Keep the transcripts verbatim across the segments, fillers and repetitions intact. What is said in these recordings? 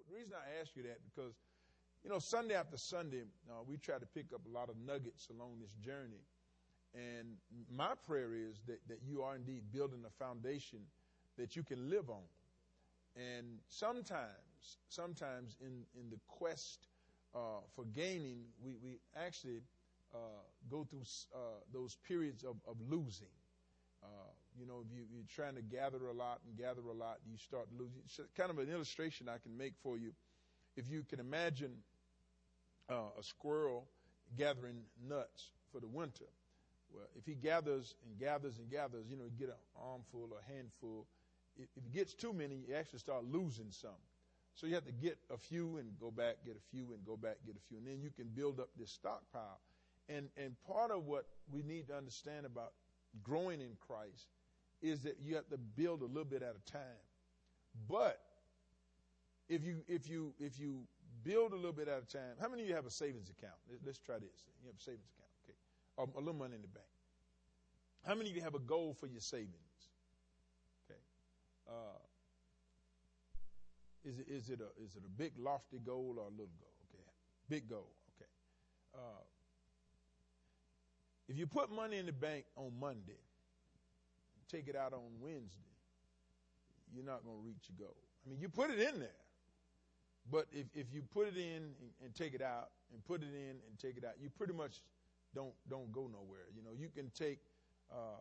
The reason I ask you that because, you know, Sunday after Sunday, uh, we try to pick up a lot of nuggets along this journey. And my prayer is that, that you are indeed building a foundation that you can live on. And sometimes, sometimes in, in the quest uh, for gaining, we, we actually uh, go through uh, those periods of, of losing. Uh, you know, if you, you're trying to gather a lot and gather a lot, you start losing. It's kind of an illustration I can make for you. If you can imagine uh, a squirrel gathering nuts for the winter. Well, if he gathers and gathers and gathers, you know, you get an armful or a handful. If it gets too many, you actually start losing some. So you have to get a few and go back, get a few and go back, get a few. And then you can build up this stockpile. And and part of what we need to understand about growing in Christ is that you have to build a little bit at a time. But if you if you if you build a little bit at a time, how many of you have a savings account? Let's try this. You have a savings account, okay? Or a little money in the bank. How many of you have a goal for your savings? Okay. Uh, is it is it a is it a big lofty goal or a little goal? Okay. Big goal. Okay. Uh, if you put money in the bank on Monday, take it out on Wednesday, you're not going to reach your goal. I mean, you put it in there, but if, if you put it in and, and take it out and put it in and take it out, you pretty much don't don't go nowhere. You know, you can take uh,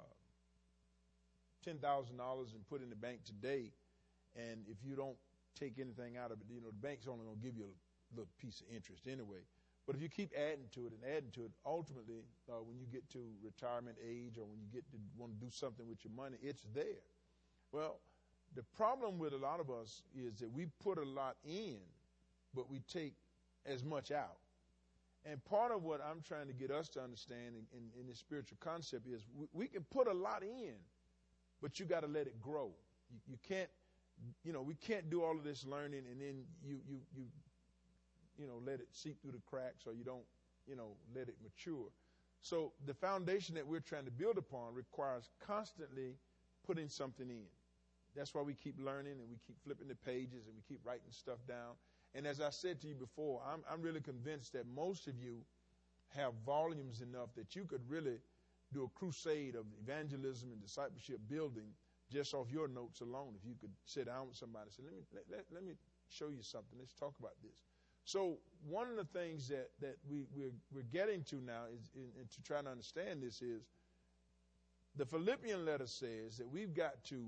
ten thousand dollars and put it in the bank today, and if you don't take anything out of it, you know, the bank's only going to give you a little piece of interest anyway. But if you keep adding to it and adding to it, ultimately, uh, when you get to retirement age or when you get to want to do something with your money, it's there. Well, the problem with a lot of us is that we put a lot in, but we take as much out. And part of what I'm trying to get us to understand in, in, in this spiritual concept is we, we can put a lot in, but you got to let it grow. You, you can't, you know, we can't do all of this learning and then you you you. you know, let it seep through the cracks or you don't, you know, let it mature. So the foundation that we're trying to build upon requires constantly putting something in. That's why we keep learning and we keep flipping the pages and we keep writing stuff down. And as I said to you before, I'm, I'm really convinced that most of you have volumes enough that you could really do a crusade of evangelism and discipleship building just off your notes alone. If you could sit down with somebody and say, let me, let, let, let me show you something. Let's talk about this. So one of the things that, that we, we're, we're getting to now is, in, and to try to understand this is, the Philippian letter says that we've got to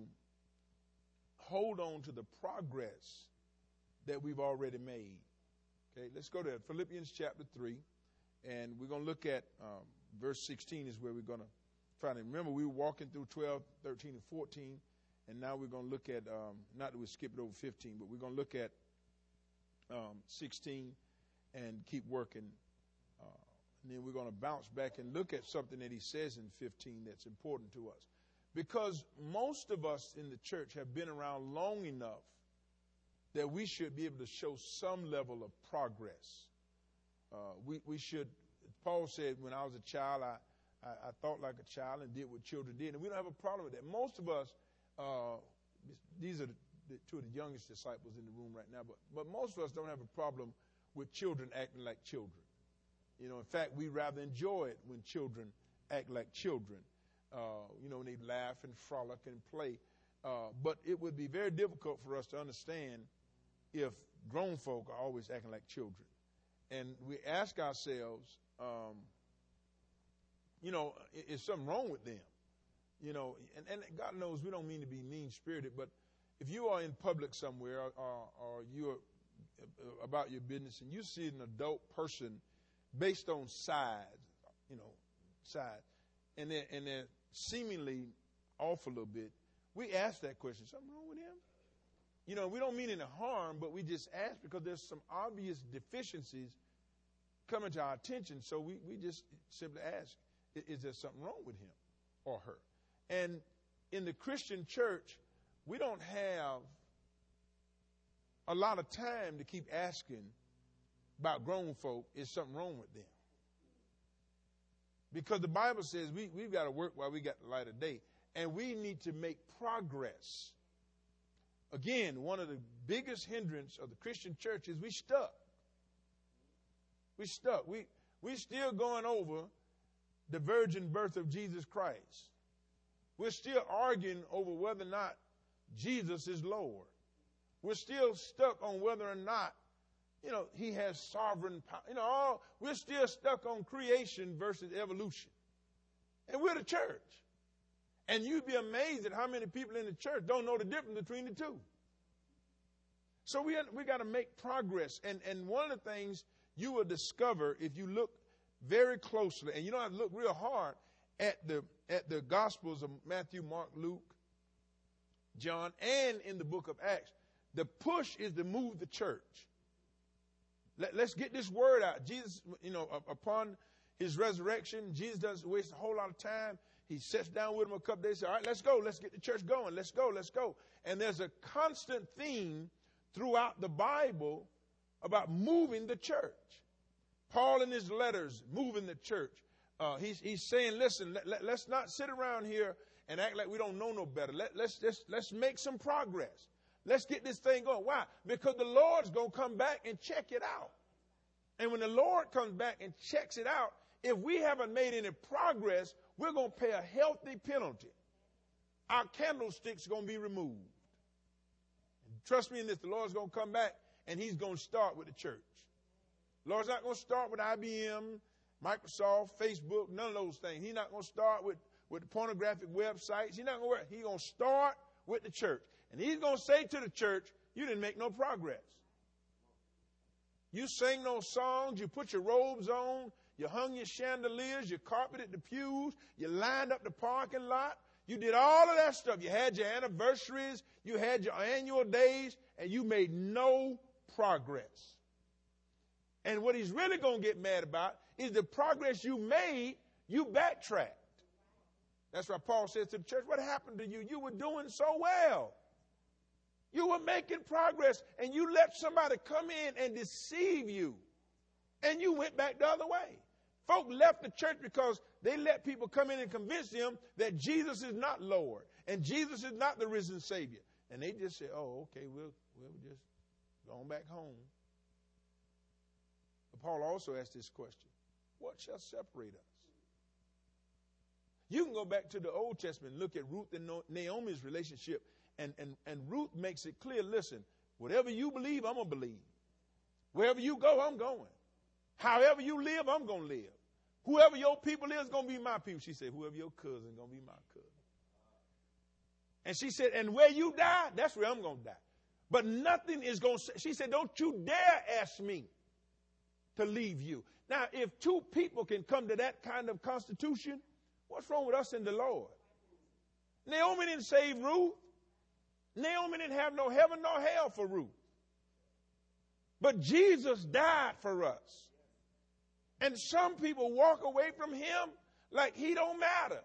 hold on to the progress that we've already made. Okay, let's go to Philippians chapter three, and we're going to look at um, verse sixteen is where we're going to find it. Remember, we were walking through twelve, thirteen, and fourteen, and now we're going to look at, um, not that we skipped over fifteen, but we're going to look at Um, sixteen and keep working. Uh, and then we're going to bounce back and look at something that he says in fifteen that's important to us. Because most of us in the church have been around long enough that we should be able to show some level of progress. Uh, we, we should, Paul said, when I was a child, I, I, I thought like a child and did what children did. And we don't have a problem with that. Most of us, uh, these are the The, two of the youngest disciples in the room right now, but but most of us don't have a problem with children acting like children. You know, in fact, we rather enjoy it when children act like children. Uh, you know, when they laugh and frolic and play. Uh, but it would be very difficult for us to understand if grown folk are always acting like children. And we ask ourselves, um, you know, is, is something wrong with them? You know, and, and God knows we don't mean to be mean-spirited, but if you are in public somewhere or, or you're about your business and you see an adult person based on size, you know, size, and they're, and they're seemingly off a little bit, we ask that question, something wrong with him? You know, we don't mean any harm, but we just ask because there's some obvious deficiencies coming to our attention. So we, we just simply ask, is there something wrong with him or her? And in the Christian church, we don't have a lot of time to keep asking about grown folk, is something wrong with them? Because the Bible says we, we've got to work while we got the light of day. And we need to make progress. Again, one of the biggest hindrance of the Christian church is we stuck. We stuck. We we still going over the virgin birth of Jesus Christ. We're still arguing over whether or not Jesus is Lord. We're still stuck on whether or not, you know, he has sovereign power. You know, all, we're still stuck on creation versus evolution. And we're the church. And you'd be amazed at how many people in the church don't know the difference between the two. So we we got to make progress. And, and one of the things you will discover if you look very closely, and you don't have to look real hard at the at the Gospels of Matthew, Mark, Luke, John, and in the book of Acts, the push is to move the church. Let, let's get this word out. Jesus, you know, upon his resurrection, Jesus doesn't waste a whole lot of time. He sits down with them a couple days. Says, all right, let's go. Let's get the church going. Let's go. Let's go. And there's a constant theme throughout the Bible about moving the church. Paul in his letters, moving the church. Uh, he's, he's saying, listen, let, let, let's not sit around here and act like we don't know no better. Let, let's just, let's make some progress. Let's get this thing going. Why? Because the Lord's going to come back and check it out. And when the Lord comes back and checks it out, if we haven't made any progress, we're going to pay a healthy penalty. Our candlestick's going to be removed. And trust me in this, the Lord's going to come back and he's going to start with the church. The Lord's not going to start with I B M, Microsoft, Facebook, none of those things. He's not going to start with, with the pornographic websites. He's not going to He's going to start with the church. And he's going to say to the church, you didn't make no progress. You sang those songs, you put your robes on, you hung your chandeliers, you carpeted the pews, you lined up the parking lot. You did all of that stuff. You had your anniversaries, you had your annual days, and you made no progress. And what he's really going to get mad about is the progress you made, you backtracked. That's why Paul says to the church, what happened to you? You were doing so well. You were making progress, and you let somebody come in and deceive you. And you went back the other way. Folk left the church because they let people come in and convince them that Jesus is not Lord and Jesus is not the risen Savior. And they just say, oh, okay, we'll, we'll just go on back home. But Paul also asked this question, what shall separate us? You can go back to the Old Testament and look at Ruth and Naomi's relationship, and, and, and Ruth makes it clear, listen, whatever you believe, I'm going to believe. Wherever you go, I'm going. However you live, I'm going to live. Whoever your people is going to be my people. She said, whoever your cousin is going to be my cousin. And she said, and where you die, that's where I'm going to die. But nothing is going to, she said, don't you dare ask me to leave you. Now, if two people can come to that kind of constitution, what's wrong with us and the Lord? Naomi didn't save Ruth. Naomi didn't have no heaven nor hell for Ruth. But Jesus died for us. And some people walk away from him like he don't matter.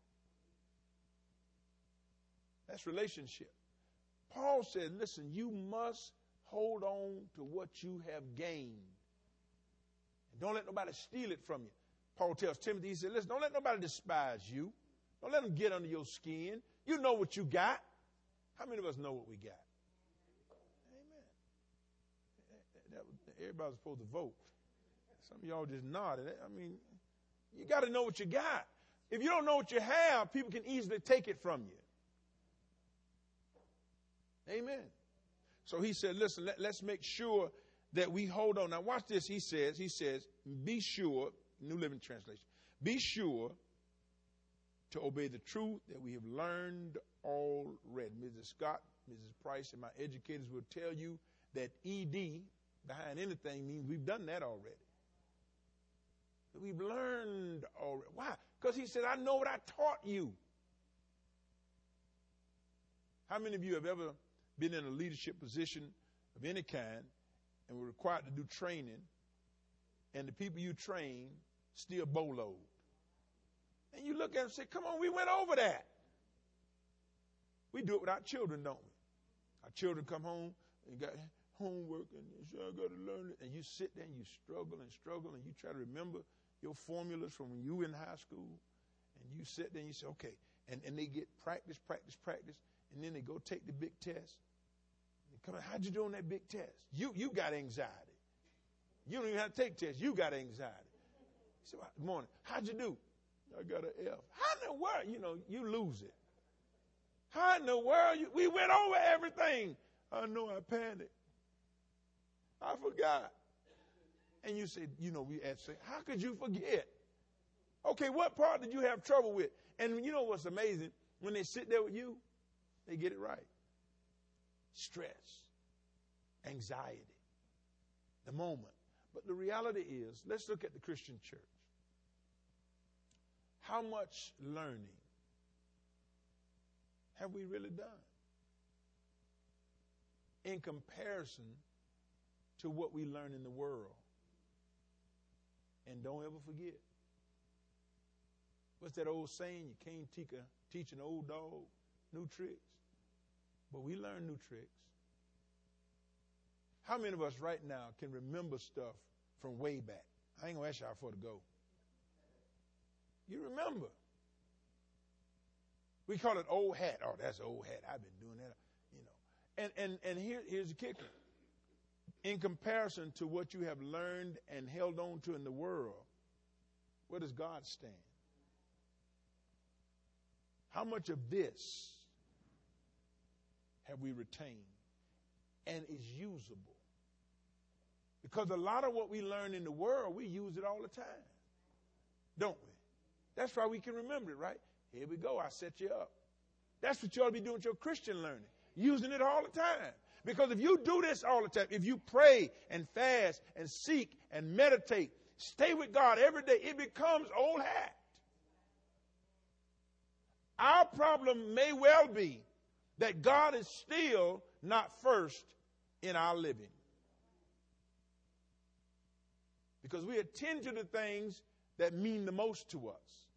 That's relationship. Paul said, listen, you must hold on to what you have gained. And don't let nobody steal it from you. Paul tells Timothy, he said, listen, don't let nobody despise you. Don't let them get under your skin. You know what you got. How many of us know what we got? Amen. Everybody's supposed to vote. Some of y'all just nodded. I mean, you got to know what you got. If you don't know what you have, people can easily take it from you. Amen. So he said, listen, let, let's make sure that we hold on. Now watch this. He says, he says, be sure, New Living Translation, be sure to obey the truth that we have learned already. Missus Scott, Missus Price, and my educators will tell you that E D behind anything means we've done that already. We've learned already. Why? Because he said, I know what I taught you. How many of you have ever been in a leadership position of any kind and were required to do training, and the people you train still bowload? And you look at them and say, come on, we went over that. We do it with our children, don't we? Our children come home and got homework and they say, I got to learn it. And you sit there and you struggle and struggle and you try to remember your formulas from when you were in high school. And you sit there and you say, okay. And, and they get practice, practice, practice. And then they go take the big test. Come on, how'd you do on that big test? You you got anxiety. You don't even have to take tests. You got anxiety. He said, well, good morning. How'd you do? I got an F. How in the world? You know, you lose it. How in the world? You, we went over everything. I know I panicked. I forgot. And you say, you know, we ask, how could you forget? Okay, what part did you have trouble with? And you know what's amazing? When they sit there with you, they get it right. Stress, anxiety, the moment. But the reality is, let's look at the Christian church. How much learning have we really done in comparison to what we learn in the world? And don't ever forget. What's that old saying? You can't teach, a, teach an old dog new tricks. But we learn new tricks. How many of us right now can remember stuff from way back? I ain't going to ask y'all for to go. You remember. We call it old hat. Oh, that's old hat. I've been doing that. You know. And and and here, here's the kicker. In comparison to what you have learned and held on to in the world, where does God stand? How much of this have we retained and is usable? Because a lot of what we learn in the world, we use it all the time, don't we? That's why we can remember it, right? Here we go. I set you up. That's what you ought to be doing with your Christian learning, using it all the time. Because if you do this all the time, if you pray and fast and seek and meditate, stay with God every day, it becomes old hat. Our problem may well be that God is still not first in our living. Because we attend to the things that mean the most to us.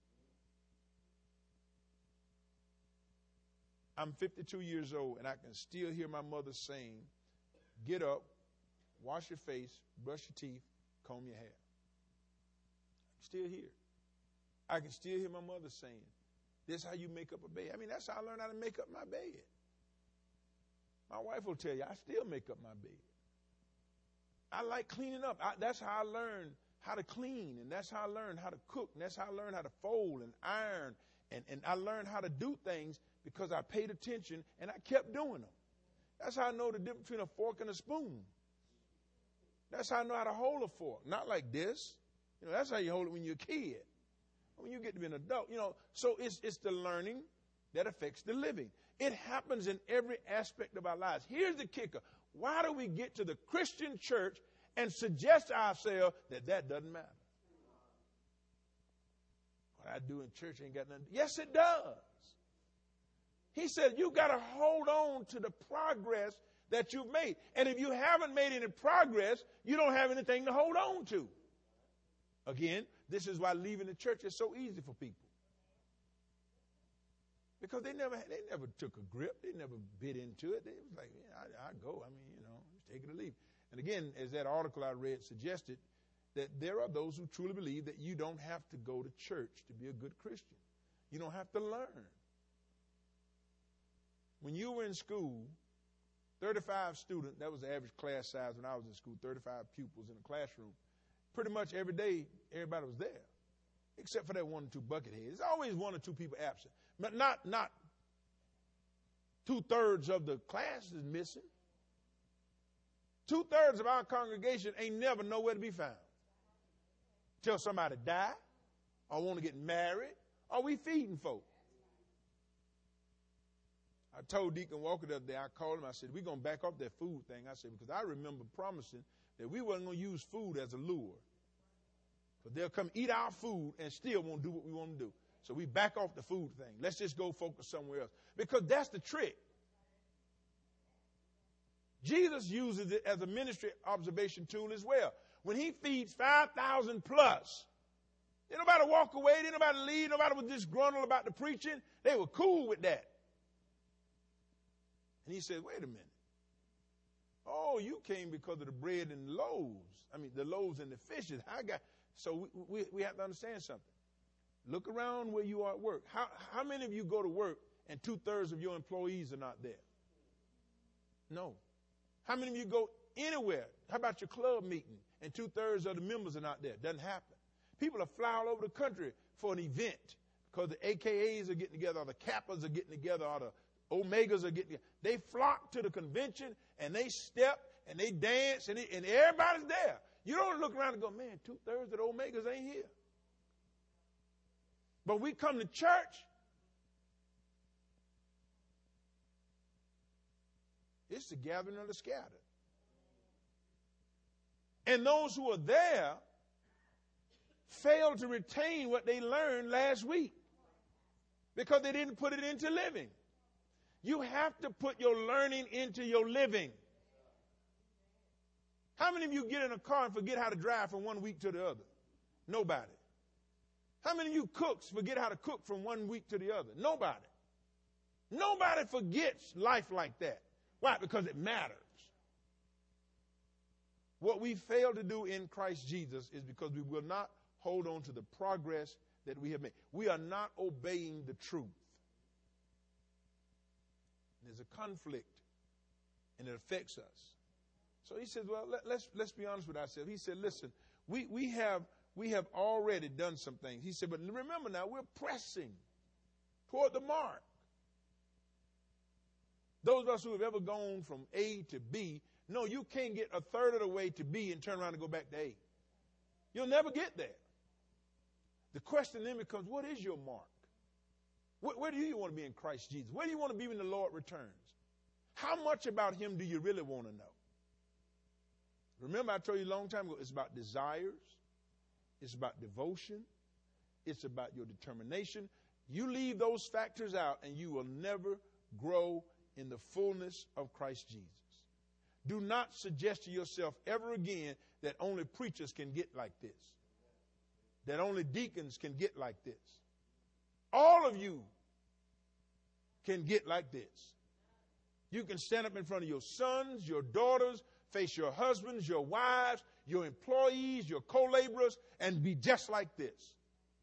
I'm fifty-two years old, and I can still hear my mother saying, get up, wash your face, brush your teeth, comb your hair. I'm still here. I can still hear my mother saying, this is how you make up a bed. I mean, that's how I learned how to make up my bed. My wife will tell you, I still make up my bed. I like cleaning up. I, that's how I learned how to clean, and that's how I learned how to cook, and that's how I learned how to fold and iron, and, and I learned how to do things because I paid attention and I kept doing them. That's how I know the difference between a fork and a spoon. That's how I know how to hold a fork. Not like this. You know, that's how you hold it when you're a kid. When you get to be an adult, you know, so it's it's the learning that affects the living. It happens in every aspect of our lives. Here's the kicker. Why do we get to the Christian church and suggest to ourselves that that doesn't matter? What I do in church ain't got nothing to do. Yes, it does. He said you got to hold on to the progress that you've made. And if you haven't made any progress, you don't have anything to hold on to. Again, this is why leaving the church is so easy for people. Because they never they never took a grip. They never bit into it. They was like, yeah, I, I go. I mean, you know, just take it or leave. And again, as that article I read suggested, that there are those who truly believe that you don't have to go to church to be a good Christian. You don't have to learn. When you were in school, thirty-five students, that was the average class size when I was in school, thirty-five pupils in a classroom. Pretty much every day, everybody was there, except for that one or two bucket heads. There's always one or two people absent, but not not two-thirds of the class is missing. Two-thirds of our congregation ain't never nowhere to be found. Till somebody die, or want to get married, or we feeding folk. I told Deacon Walker the other day, I called him, I said, we're going to back off that food thing. I said, because I remember promising that we wasn't going to use food as a lure. But they'll come eat our food and still won't do what we want to do. So we back off the food thing. Let's just go focus somewhere else. Because that's the trick. Jesus uses it as a ministry observation tool as well. When he feeds five thousand plus, didn't nobody walk away, didn't nobody leave, nobody was disgruntled about the preaching. They were cool with that. And he said, wait a minute. Oh, you came because of the bread and loaves. I mean, the loaves and the fishes. I got. So we, we, we have to understand something. Look around where you are at work. How, how many of you go to work and two-thirds of your employees are not there? No. How many of you go anywhere? How about your club meeting and two-thirds of the members are not there? Doesn't happen. People are flying all over the country for an event because the A K As are getting together, or the Kappas are getting together, or the Omegas are getting together. They flock to the convention, and they step, and they dance, and, they, and everybody's there. You don't look around and go, man, two-thirds of the Omegas ain't here. But we come to church, it's the gathering of the scattered. And those who are there fail to retain what they learned last week because they didn't put it into living. You have to put your learning into your living. How many of you get in a car and forget how to drive from one week to the other? Nobody. How many of you cooks forget how to cook from one week to the other? Nobody. Nobody forgets life like that. Why? Because it matters. What we fail to do in Christ Jesus is because we will not hold on to the progress that we have made. We are not obeying the truth. There's a conflict, and it affects us. So he says, well, let, let's let's be honest with ourselves. He said, listen, we, we have we have already done some things. He said, but remember now, we're pressing toward the mark. Those of us who have ever gone from A to B, no, you can't get a third of the way to B and turn around and go back to A. You'll never get there. The question then becomes, what is your mark? Where, where do you want to be in Christ Jesus? Where do you want to be when the Lord returns? How much about him do you really want to know? Remember, I told you a long time ago, it's about desires. It's about devotion. It's about your determination. You leave those factors out and you will never grow in the fullness of Christ Jesus. Do not suggest to yourself ever again that only preachers can get like this, that only deacons can get like this. All of you can get like this. You can stand up in front of your sons, your daughters, face your husbands, your wives, your employees, your co-laborers, and be just like this.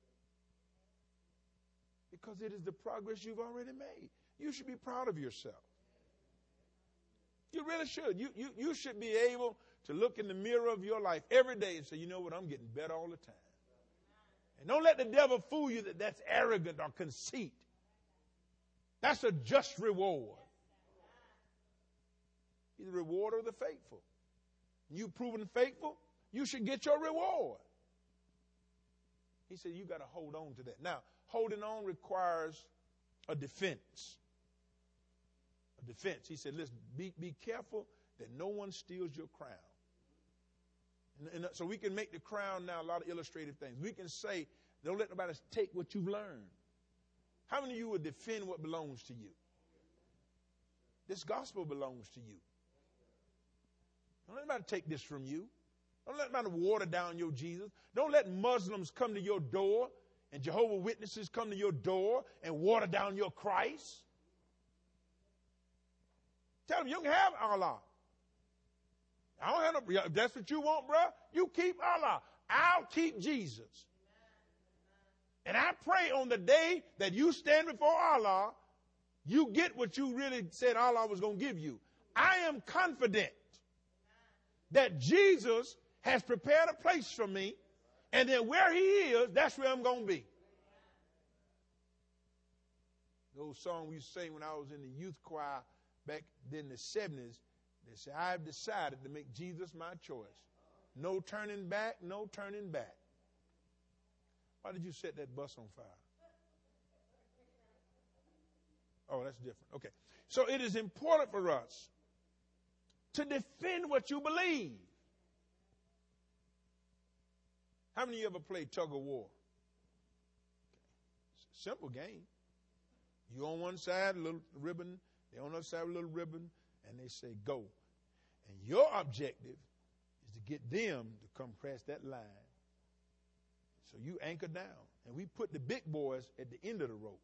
Because it is the progress you've already made. You should be proud of yourself. You really should. You, you, you should be able to look in the mirror of your life every day and say, you know what, I'm getting better all the time. And don't let the devil fool you that that's arrogant or conceit. That's a just reward. He's the rewarder of the faithful. You've proven faithful, you should get your reward. He said you got to hold on to that. Now, holding on requires a defense. A defense. He said, listen, be, be careful that no one steals your crown. And, and so we can make the crown now a lot of illustrative things. We can say, don't let nobody take what you've learned. How many of you would defend what belongs to you? This gospel belongs to you. Don't let anybody take this from you. Don't let anybody water down your Jesus. Don't let Muslims come to your door and Jehovah's Witnesses come to your door and water down your Christ. Tell them you can have Allah. I don't have no, if that's what you want, bro, you keep Allah. I'll keep Jesus. And I pray on the day that you stand before Allah, you get what you really said Allah was going to give you. I am confident that Jesus has prepared a place for me, and then where he is, that's where I'm going to be. The old song we used to sing when I was in the youth choir back in the seventies, they said, I've decided to make Jesus my choice. No turning back, no turning back. Why did you set that bus on fire? Oh, that's different. Okay. So it is important for us to defend what you believe. How many of you ever played tug of war? It's a simple game. You on one side, a little ribbon. They on the other side, a little ribbon. And they say, go. And your objective is to get them to come across that line. So you anchor down. And we put the big boys at the end of the rope.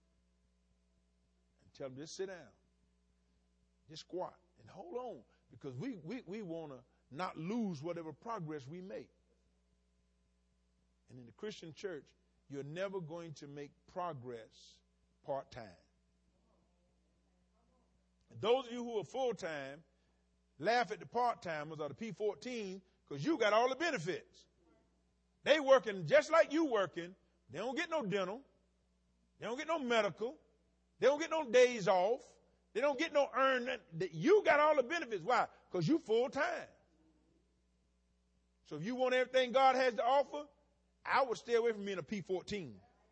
And tell them, just sit down. Just squat. And hold on. Because we, we, we want to not lose whatever progress we make. And in the Christian church, you're never going to make progress part-time. And those of you who are full-time, laugh at the part-timers or the P fourteen because you got all the benefits. They working just like you working. They don't get no dental. They don't get no medical. They don't get no days off. They don't get no earn. You got all the benefits. Why? Because you full-time. So if you want everything God has to offer, I would stay away from being a P fourteen.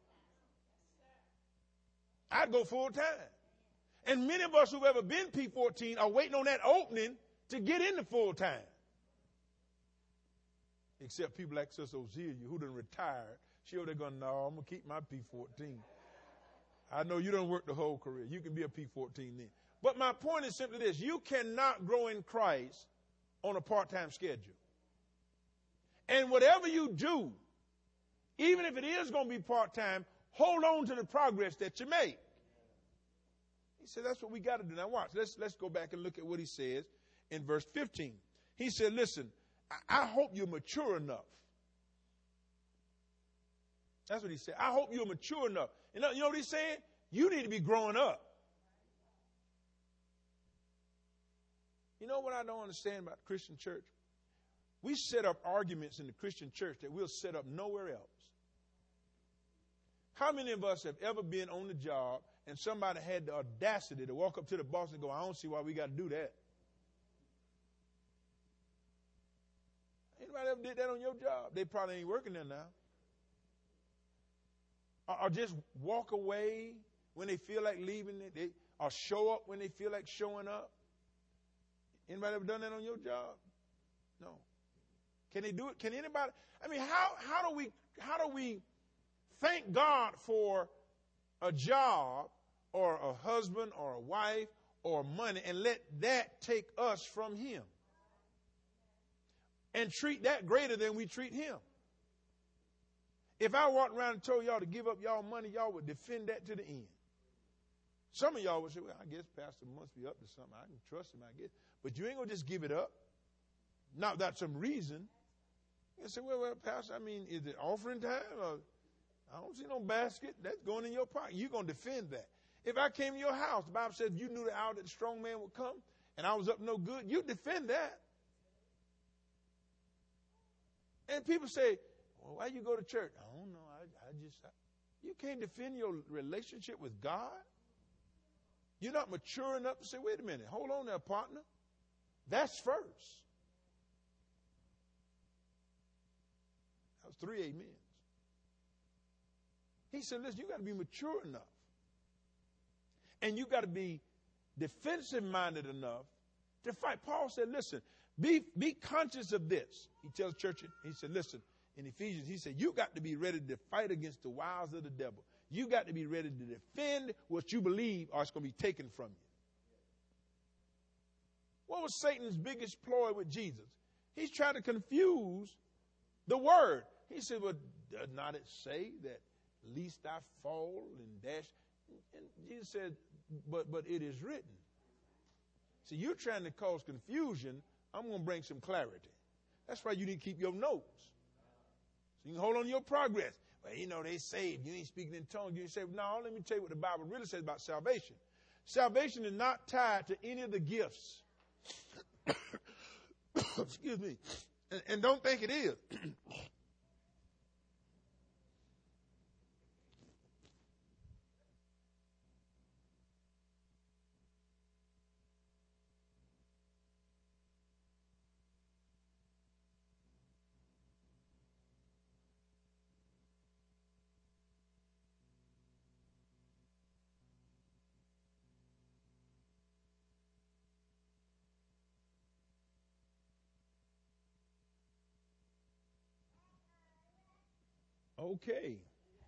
I'd go full-time. And many of us who've ever been P fourteen are waiting on that opening to get into full-time. Except people like Sister Ozelia, who done retired. She over there going, no, I'm going to keep my P fourteen. I know you don't work the whole career. You can be a P fourteen then. But my point is simply this. You cannot grow in Christ on a part-time schedule. And whatever you do, even if it is going to be part-time, hold on to the progress that you make. He said that's what we got to do. Now watch. Let's, let's go back and look at what he says in verse fifteen. He said, listen, I, I hope you're mature enough. That's what he said. I hope you're mature enough. You know, you know what he's saying? You need to be growing up. You know what I don't understand about the Christian church? We set up arguments in the Christian church that we'll set up nowhere else. How many of us have ever been on the job and somebody had the audacity to walk up to the boss and go, I don't see why we got to do that? Anybody ever did that on your job? They probably ain't working there now. Or, or just walk away when they feel like leaving it. They, or show up when they feel like showing up. Anybody ever done that on your job? No. Can they do it? Can anybody? I mean, how, how do we, how do we thank God for a job or a husband or a wife or money and let that take us from him? And treat that greater than we treat him. If I walked around and told y'all to give up y'all money, y'all would defend that to the end. Some of y'all would say, well, I guess Pastor must be up to something. I can trust him, I guess. But you ain't going to just give it up. Not without some reason. You say, well, well, Pastor, I mean, is it offering time? Or, I don't see no basket. That's going in your pocket. You're going to defend that. If I came to your house, the Bible says if you knew the hour that the strong man would come and I was up no good, you defend that. And people say, well, why you go to church? I don't know. I, I just, I, you can't defend your relationship with God. You're not mature enough to say, wait a minute, hold on there, partner. That's first. That was three amens. He said, listen, you got to be mature enough. And you got to be defensive-minded enough to fight. Paul said, listen, be, be conscious of this. He tells the church, he said, listen, in Ephesians, he said, you got to be ready to fight against the wiles of the devil. You got to be ready to defend what you believe or it's going to be taken from you. What was Satan's biggest ploy with Jesus? He's trying to confuse the word. He said, well, does not it say that least I fall and dash? And Jesus said, but, but it is written. See, you're trying to cause confusion. I'm going to bring some clarity. That's why you need to keep your notes. So you can hold on to your progress. Well, you know, they saved. You ain't speaking in tongues. You ain't saved. No, let me tell you what the Bible really says about salvation. Salvation is not tied to any of the gifts. Excuse me. And, and don't think it is. Okay.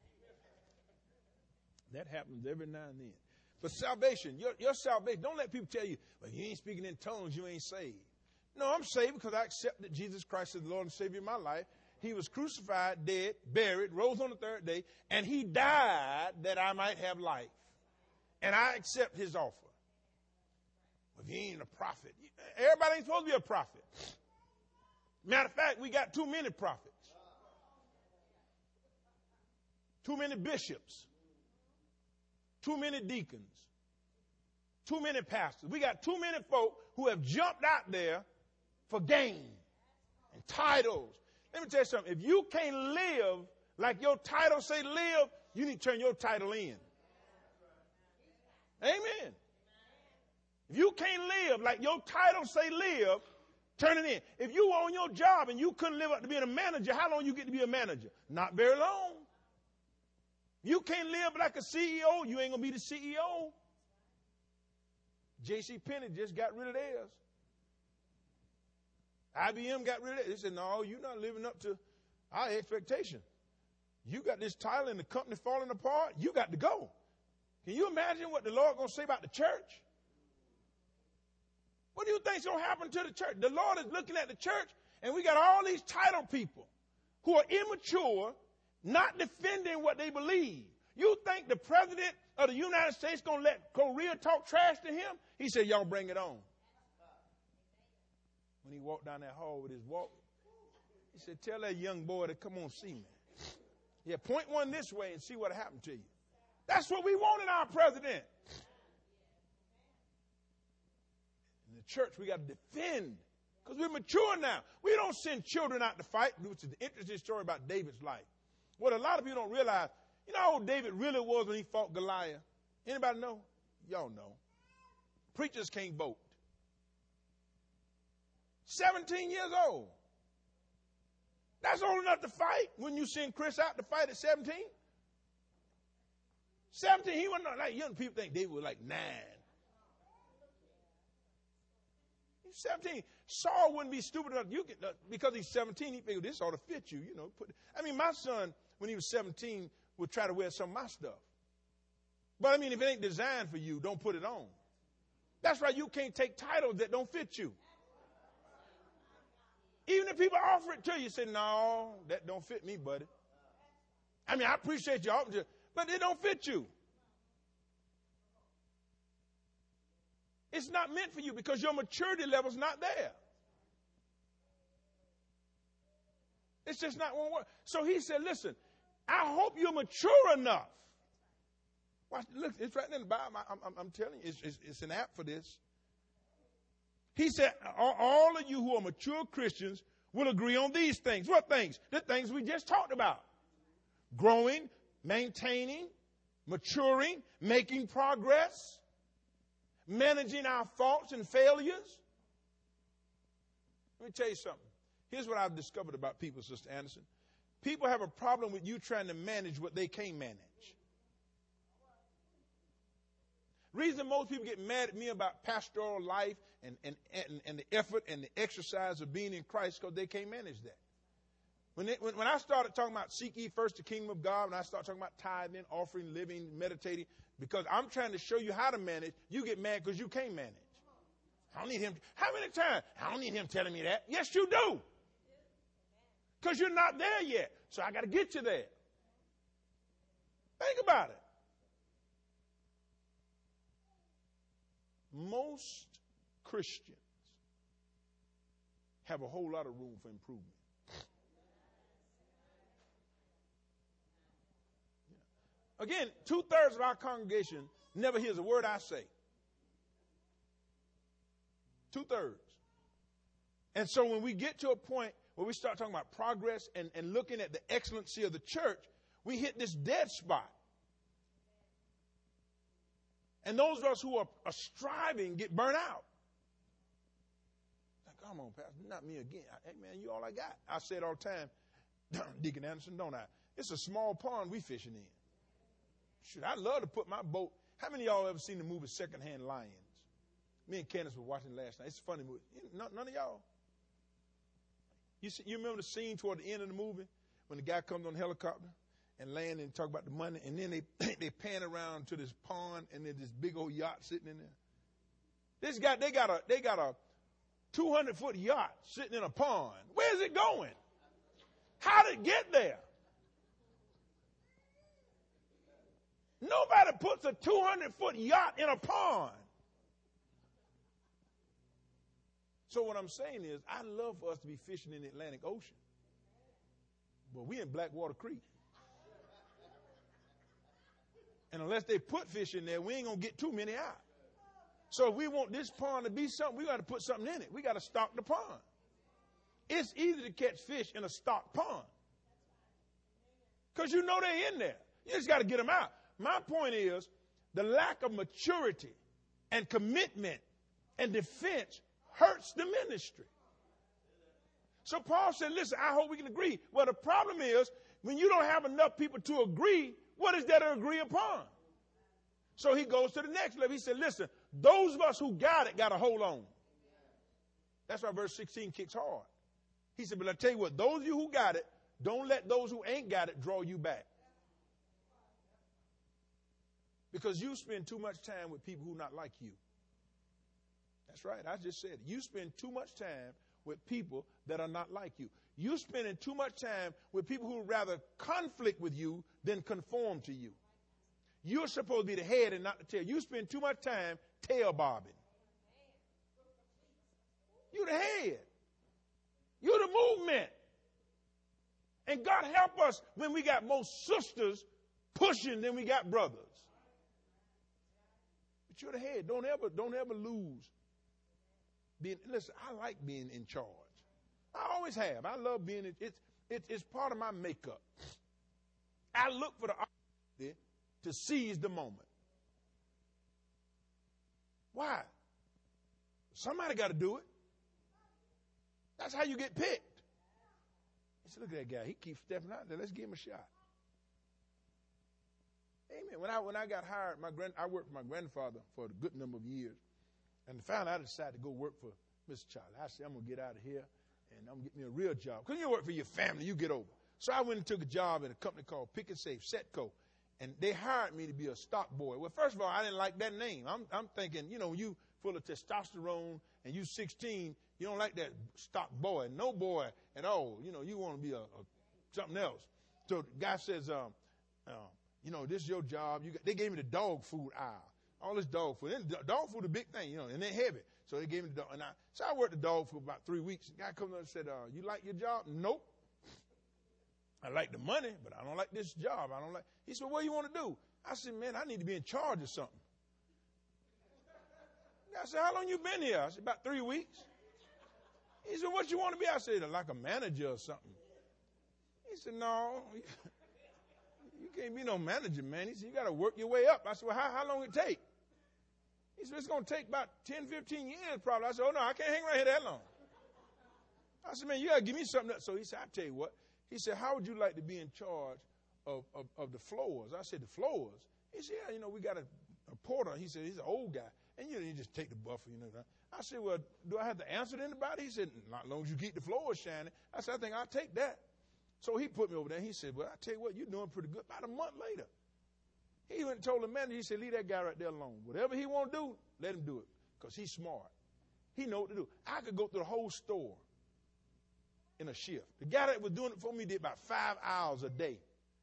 That happens every now and then. But salvation, your, your salvation, don't let people tell you, well, you ain't speaking in tongues, you ain't saved. No, I'm saved because I accepted Jesus Christ as the Lord and Savior of my life. He was crucified, dead, buried, rose on the third day, and he died that I might have life. And I accept his offer. Well, he ain't a prophet. Everybody ain't supposed to be a prophet. Matter of fact, we got too many prophets. Too many bishops, too many deacons, too many pastors. We got too many folk who have jumped out there for gain and titles. Let me tell you something. If you can't live like your title say live, you need to turn your title in. Amen. If you can't live like your title say live, turn it in. If you were on your job and you couldn't live up to being a manager, how long you get to be a manager? Not very long. You can't live like a C E O, you ain't going to be the C E O. J C Penney just got rid of theirs. I B M got rid of it. They said, no, you're not living up to our expectation. You got this title and the company falling apart, you got to go. Can you imagine what the Lord going to say about the church? What do you think is going to happen to the church? The Lord is looking at the church, and we got all these title people who are immature, not defending what they believe. You think the president of the United States going to let Korea talk trash to him? He said, y'all bring it on. When he walked down that hall with his walk, he said, tell that young boy to come on see me. Yeah, point one this way and see what happened to you. That's what we want in our president. In the church, we got to defend because we're mature now. We don't send children out to fight, which is the interesting story about David's life. What a lot of people don't realize, you know how old David really was when he fought Goliath? Anybody know? Y'all know. Preachers can't vote. seventeen years old. That's old enough to fight when you send Chris out to fight at seventeen. seventeen, he wasn't like young people think David was like nine. He's seventeen. Saul wouldn't be stupid enough. You get, uh, because he's seventeen, he figured this ought to fit you. You know, put, I mean, my son, when he was seventeen, would try to wear some of my stuff. But I mean, if it ain't designed for you, don't put it on. That's right. You can't take titles that don't fit you. Even if people offer it to you, say, no, that don't fit me, buddy. I mean, I appreciate you offering it, but it don't fit you. It's not meant for you because your maturity level's not there. It's just not one word. So he said, listen, I hope you're mature enough. Watch, look, it's right in the Bible. I'm, I'm, I'm telling you, it's, it's, it's an app for this. He said, all of you who are mature Christians will agree on these things. What things? The things we just talked about. Growing, maintaining, maturing, making progress, managing our faults and failures. Let me tell you something. Here's what I've discovered about people, Sister Anderson. People have a problem with you trying to manage what they can't manage. Reason most people get mad at me about pastoral life and, and, and, and the effort and the exercise of being in Christ because they can't manage that. When, they, when, when I started talking about seek ye first the kingdom of God, when I started talking about tithing, offering, living, meditating, because I'm trying to show you how to manage, you get mad because you can't manage. I don't need him. How many times? I don't need him telling me that. Yes, you do. Because you're not there yet. So I got to get you there. Think about it. Most Christians have a whole lot of room for improvement. Again, two-thirds of our congregation never hears a word I say. Two-thirds. And so when we get to a point where we start talking about progress and, and looking at the excellency of the church, we hit this dead spot. And those of us who are, are striving get burnt out. Like, come on, Pastor, not me again. Hey, man, you all I got. I say it all the time, Deacon Anderson, don't I? It's a small pond we fishing in. Shoot, I love to put my boat. How many of y'all ever seen the movie Secondhand Lions? Me and Candace were watching last night. It's a funny movie. None, none of y'all? You, see, you remember the scene toward the end of the movie when the guy comes on the helicopter and land and talk about the money, and then they they pan around to this pond, and there's this big old yacht sitting in there. This guy, they got a they got a two hundred foot yacht sitting in a pond. Where's it going? How did it get there? Nobody puts a two hundred foot yacht in a pond. So what I'm saying is, I love for us to be fishing in the Atlantic Ocean, but we in Blackwater Creek. And unless they put fish in there, we ain't going to get too many out. So if we want this pond to be something, we got to put something in it. We got to stock the pond. It's easy to catch fish in a stocked pond because you know they're in there. You just got to get them out. My point is the lack of maturity and commitment and defense hurts the ministry. So Paul said, listen, I hope we can agree. Well, the problem is when you don't have enough people to agree, what is there to agree upon? So he goes to the next level. He said, listen, those of us who got it got to hold on. That's why verse sixteen kicks hard. He said, but I tell you what, those of you who got it, don't let those who ain't got it draw you back. Because you spend too much time with people who are not like you. That's right. I just said it. You spend too much time with people that are not like you. You're spending too much time with people who rather conflict with you than conform to you. You're supposed to be the head and not the tail. You spend too much time tail bobbing. You're the head. You're the movement. And God help us when we got more sisters pushing than we got brothers. But you're the head. Don't ever, don't ever lose. Being, listen, I like being in charge. I always have. I love being in, it's, it's, it's part of my makeup. I look for the opportunity to seize the moment. Why? Somebody got to do it. That's how you get picked. He said, look at that guy. He keeps stepping out there. Let's give him a shot. Amen. When I when I got hired, my grand I worked for my grandfather for a good number of years. And finally I decided to go work for Mister Charlie. I said, I'm going to get out of here and I'm going to get me a real job. Because you work for your family, you get over. So I went and took a job at a company called Pick and Save, Setco. And they hired me to be a stock boy. Well, first of all, I didn't like that name. I'm, I'm thinking, you know, you full of testosterone and you sixteen, you don't like that stock boy. No boy at all. You know, you want to be a, a something else. So the guy says, um, uh, you know, this is your job. You got, they gave me the dog food aisle. All this dog food. And dog food is a big thing, you know, and they're heavy. So they gave me the dog. And I, so I worked the dog for about three weeks. The guy comes up and said, uh, you like your job? Nope. I like the money, but I don't like this job. I don't like. He said, what do you want to do? I said, man, I need to be in charge of something. I said, how long you been here? I said, about three weeks. He said, what you want to be? I said, like a manager or something. He said, no, you can't be no manager, man. He said, you got to work your way up. I said, well, how, how long it take? He said, it's going to take about ten, fifteen years probably. I said, oh, no, I can't hang right here that long. I said, man, you got to give me something. Else. So he said, I'll tell you what. He said, how would you like to be in charge of, of, of the floors? I said, the floors? He said, yeah, you know, we got a, a porter. He said, he's an old guy. And, you know, you just take the buffer, you know. I said, well, do I have to answer to anybody? He said, not as long as you keep the floors shining. I said, I think I'll take that. So he put me over there. He said, well, I tell you what, you're doing pretty good. About a month later, he went and told the manager, he said, leave that guy right there alone. Whatever he want to do, let him do it because he's smart. He know what to do. I could go through the whole store in a shift. The guy that was doing it for me did about five hours a day.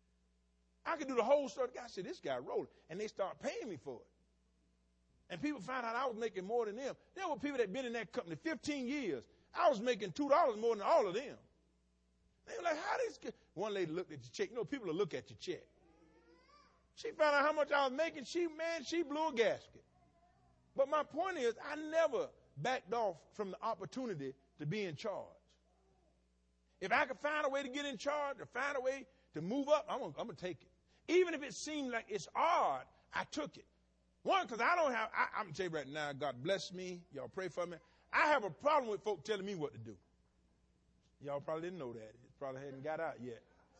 I could do the whole store. The guy said, this guy rolling. And they start paying me for it. And people found out I was making more than them. There were people that been in that company fifteen years. I was making two dollars more than all of them. They were like, how this? One lady looked at your check. You know, people will look at your check. She found out how much I was making. She, man, she blew a gasket. But my point is, I never backed off from the opportunity to be in charge. If I could find a way to get in charge or find a way to move up, I'm going to take it. Even if it seemed like it's odd, I took it. One, because I don't have, I, I'm going to tell you right now, God bless me. Y'all pray for me. I have a problem with folk telling me what to do. Y'all probably didn't know that. It probably hadn't got out yet.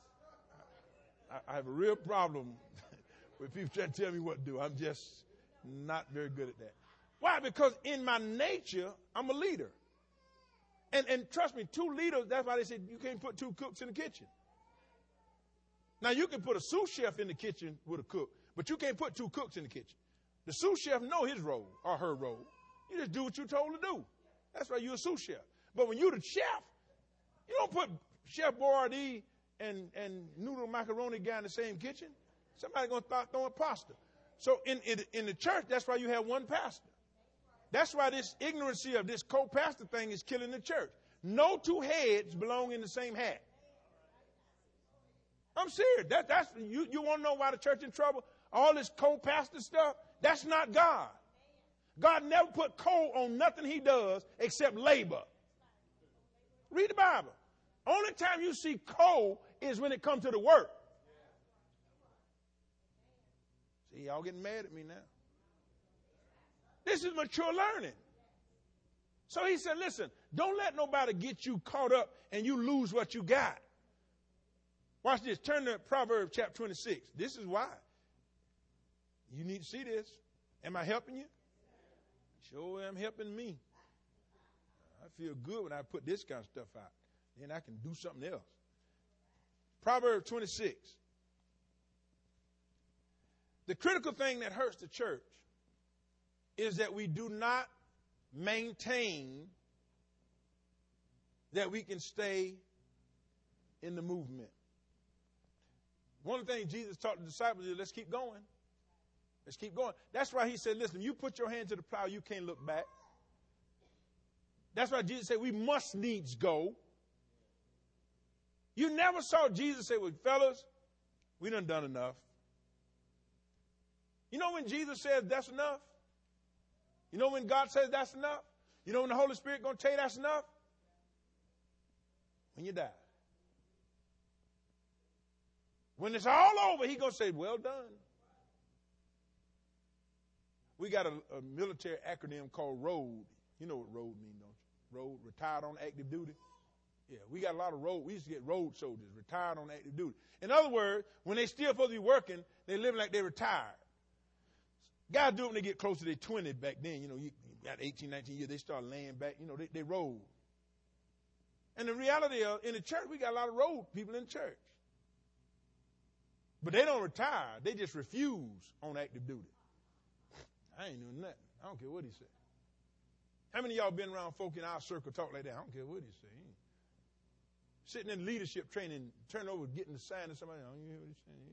I, I have a real problem with people trying to tell me what to do. I'm just not very good at that. Why? Because in my nature, I'm a leader. And, and trust me, two leaders, that's why they said you can't put two cooks in the kitchen. Now, you can put a sous chef in the kitchen with a cook, but you can't put two cooks in the kitchen. The sous chef know his role or her role. You just do what you're told to do. That's why you're a sous chef. But when you're the chef, you don't put Chef Boyardee and, and noodle macaroni guy in the same kitchen. Somebody's going to start throwing pasta. So in, in, in the church, that's why you have one pastor. That's why this ignorancy of this co-pastor thing is killing the church. No two heads belong in the same hat. I'm serious. That, that's, you, you want to know why the church in trouble? All this co-pastor stuff, that's not God. God never put coal on nothing he does except labor. Read the Bible. Only time you see coal is when it comes to the work. See, y'all getting mad at me now. This is mature learning. So he said, listen, don't let nobody get you caught up and you lose what you got. Watch this. Turn to Proverbs chapter twenty-six. This is why. You need to see this. Am I helping you? Sure am helping me. I feel good when I put this kind of stuff out. Then I can do something else. Proverbs twenty-six. The critical thing that hurts the church is that we do not maintain that we can stay in the movement. One of the things Jesus taught the disciples is let's keep going. Let's keep going. That's why he said, listen, you put your hand to the plow, you can't look back. That's why Jesus said we must needs go. You never saw Jesus say, well, fellas, we done done enough. You know when Jesus says that's enough? You know when God says that's enough? You know when the Holy Spirit going to tell you that's enough? When you die. When it's all over, he's going to say, well done. We got a, a military acronym called ROAD. You know what ROAD means, don't you? ROAD, retired on active duty. Yeah, we got a lot of road. We used to get road soldiers, retired on active duty. In other words, when they still supposed to be working, they living like they're retired. Guys do it when they get close to their twenties back then. You know, you, you got eighteen, nineteen years, they start laying back. You know, they, they roll. And the reality of, in the church, we got a lot of road people in the church. But they don't retire. They just refuse on active duty. I ain't doing nothing. I don't care what he said. How many of y'all been around folk in our circle talk like that? I don't care what he say. He sitting in leadership training, turn over, getting the sign to somebody. I don't hear what he's saying.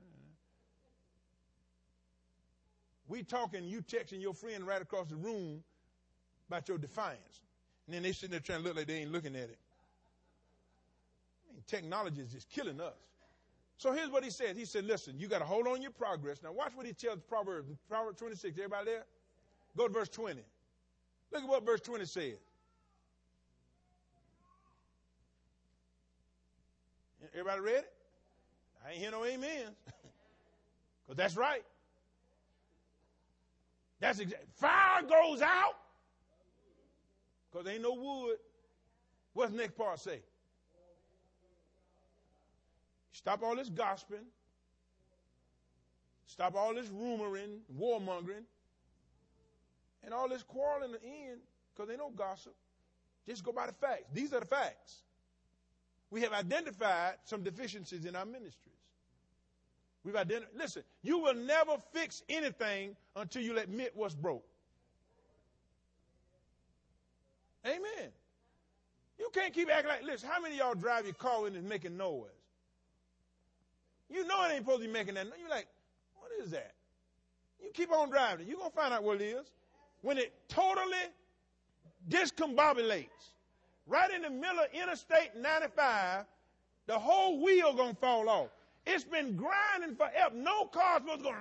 We talking, you texting your friend right across the room about your defiance. And then they sitting there trying to look like they ain't looking at it. I mean, technology is just killing us. So here's what he said. He said, listen, you got to hold on your progress. Now watch what he tells Proverbs, Proverbs twenty-six. Everybody there? Go to verse twenty. Look at what verse twenty says. Everybody read it? I ain't hear no amens. Because that's right. That's exactly. Fire goes out because there ain't no wood. What's the next part say? Stop all this gossiping. Stop all this rumoring, warmongering, and all this quarreling at the end because they no gossip. Just go by the facts. These are the facts. We have identified some deficiencies in our ministries. We've identified. Listen, you will never fix anything until you admit what's broke. Amen. You can't keep acting like, listen, how many of y'all drive your car when it's making noise? You know it ain't supposed to be making that noise. You're like, what is that? You keep on driving it. You're going to find out what it is. When it totally discombobulates, right in the middle of Interstate ninety-five, the whole wheel going to fall off. It's been grinding forever. No car's supposed to go.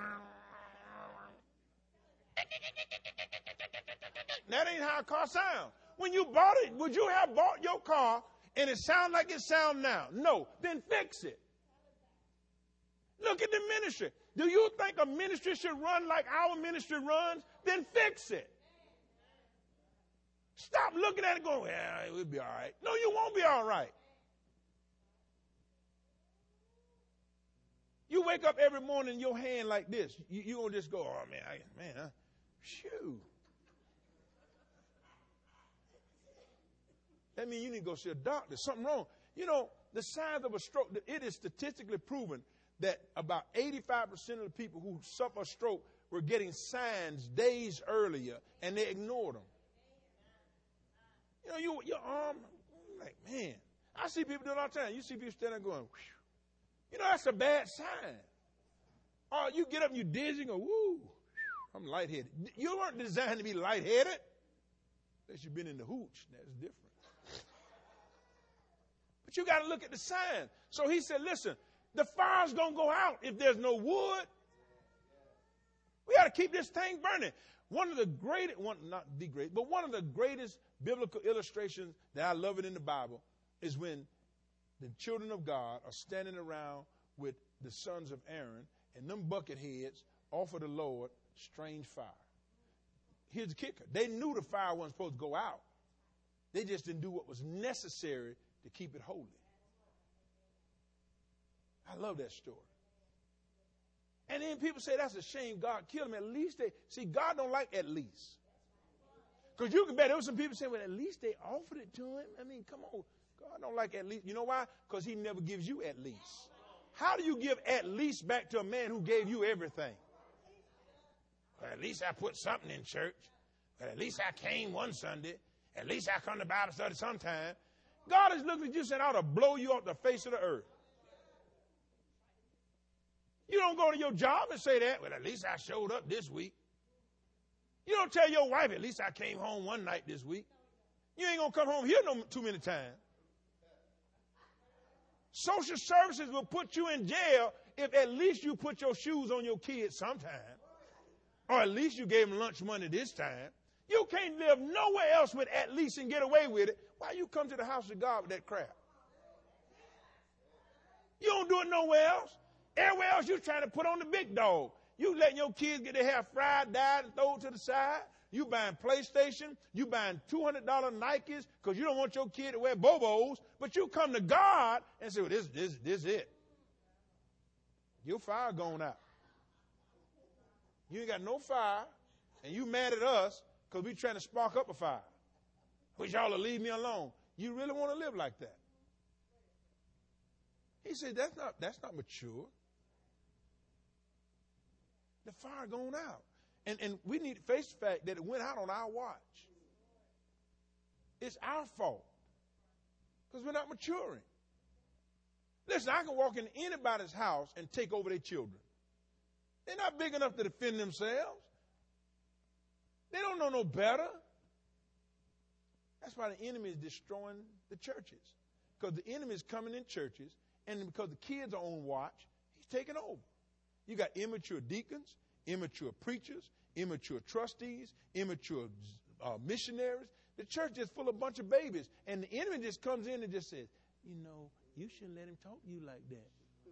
That ain't how a car sounds. When you bought it, would you have bought your car and it sound like it sounds now? No. Then fix it. Look at the ministry. Do you think a ministry should run like our ministry runs? Then fix it. Stop looking at it going, well, it will be all right. No, you won't be all right. You wake up every morning, your hand like this. You, you won't just go, oh, man, I, man, huh? Shoo. That means you need to go see a doctor. Something wrong. You know, the signs of a stroke, it is statistically proven that about eighty-five percent of the people who suffer a stroke were getting signs days earlier, and they ignored them. You know, you, your arm, like, man, I see people do it all the time. You see people standing there going, whew. You know, that's a bad sign. Or you get up and you dizzy and go, woo, I'm lightheaded. You weren't designed to be lightheaded. Unless you've been in the hooch. That's different. But you got to look at the sign. So he said, listen, the fire's going to go out if there's no wood. We got to keep this thing burning. One of the greatest, one, not the great, but one of the greatest biblical illustrations that I love it in the Bible is when the children of God are standing around with the sons of Aaron, and them bucket heads offer the Lord strange fire. Here's the kicker. They knew the fire wasn't supposed to go out. They just didn't do what was necessary to keep it holy. I love that story. And then people say that's a shame God killed him. At least they, see, God don't like at least. Because you can bet there were some people saying, well, at least they offered it to him. I mean, come on. God don't like at least. You know why? Because he never gives you at least. How do you give at least back to a man who gave you everything? Well, at least I put something in church. Well, at least I came one Sunday. At least I come to Bible study sometime. God is looking at you saying, I ought to blow you off the face of the earth. You don't go to your job and say that. Well, at least I showed up this week. You don't tell your wife, at least I came home one night this week. You ain't going to come home here no too many times. Social services will put you in jail if at least you put your shoes on your kids sometime. Or at least you gave them lunch money this time. You can't live nowhere else with at least and get away with it. Why you come to the house of God with that crap? You don't do it nowhere else. Everywhere else you trying to put on the big dog. You letting your kids get their hair fried, dyed, and thrown to the side. You buying PlayStation. You buying two hundred dollars Nikes because you don't want your kid to wear Bobos. But you come to God and say, well, this, this, this is it. Your fire going out. You ain't got no fire, and you mad at us because we trying to spark up a fire. Wish y'all to leave me alone. You really want to live like that? He said, that's not, that's not mature. The fire going out. And, and we need to face the fact that it went out on our watch. It's our fault because we're not maturing. Listen, I can walk into anybody's house and take over their children. They're not big enough to defend themselves. They don't know no better. That's why the enemy is destroying the churches. Because the enemy is coming in churches, and because the kids are on watch, he's taking over. You got immature deacons, immature preachers, immature trustees, immature uh, missionaries. The church is full of a bunch of babies. And the enemy just comes in and just says, you know, you shouldn't let him talk to you like that.